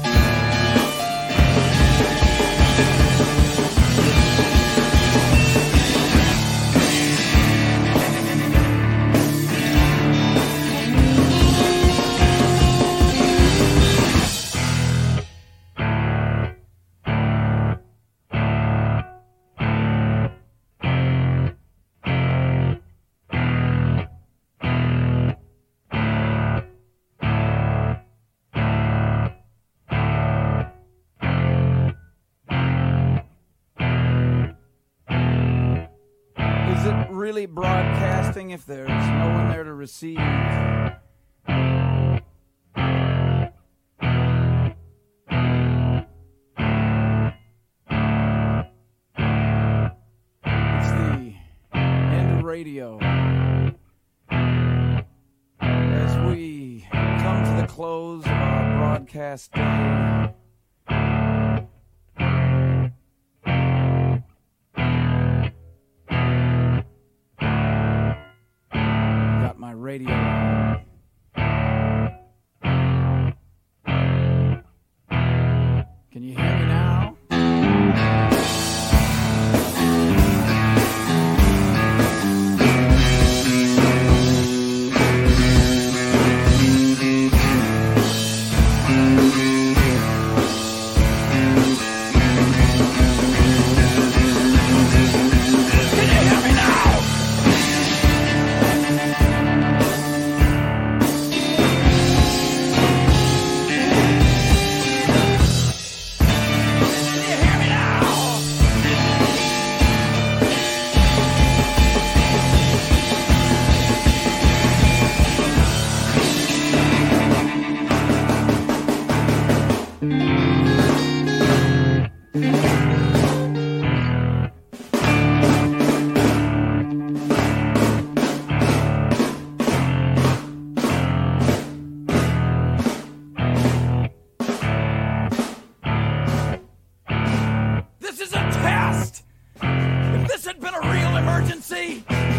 Speaker 3: Is it really broadcasting if there's no one there to receive? It's the end of radio. As we come to the close of our broadcast day, got my radio on. Can you hear me now?
Speaker 8: Can you hear me now? Can you hear me now? This is a test! If this had been a real emergency,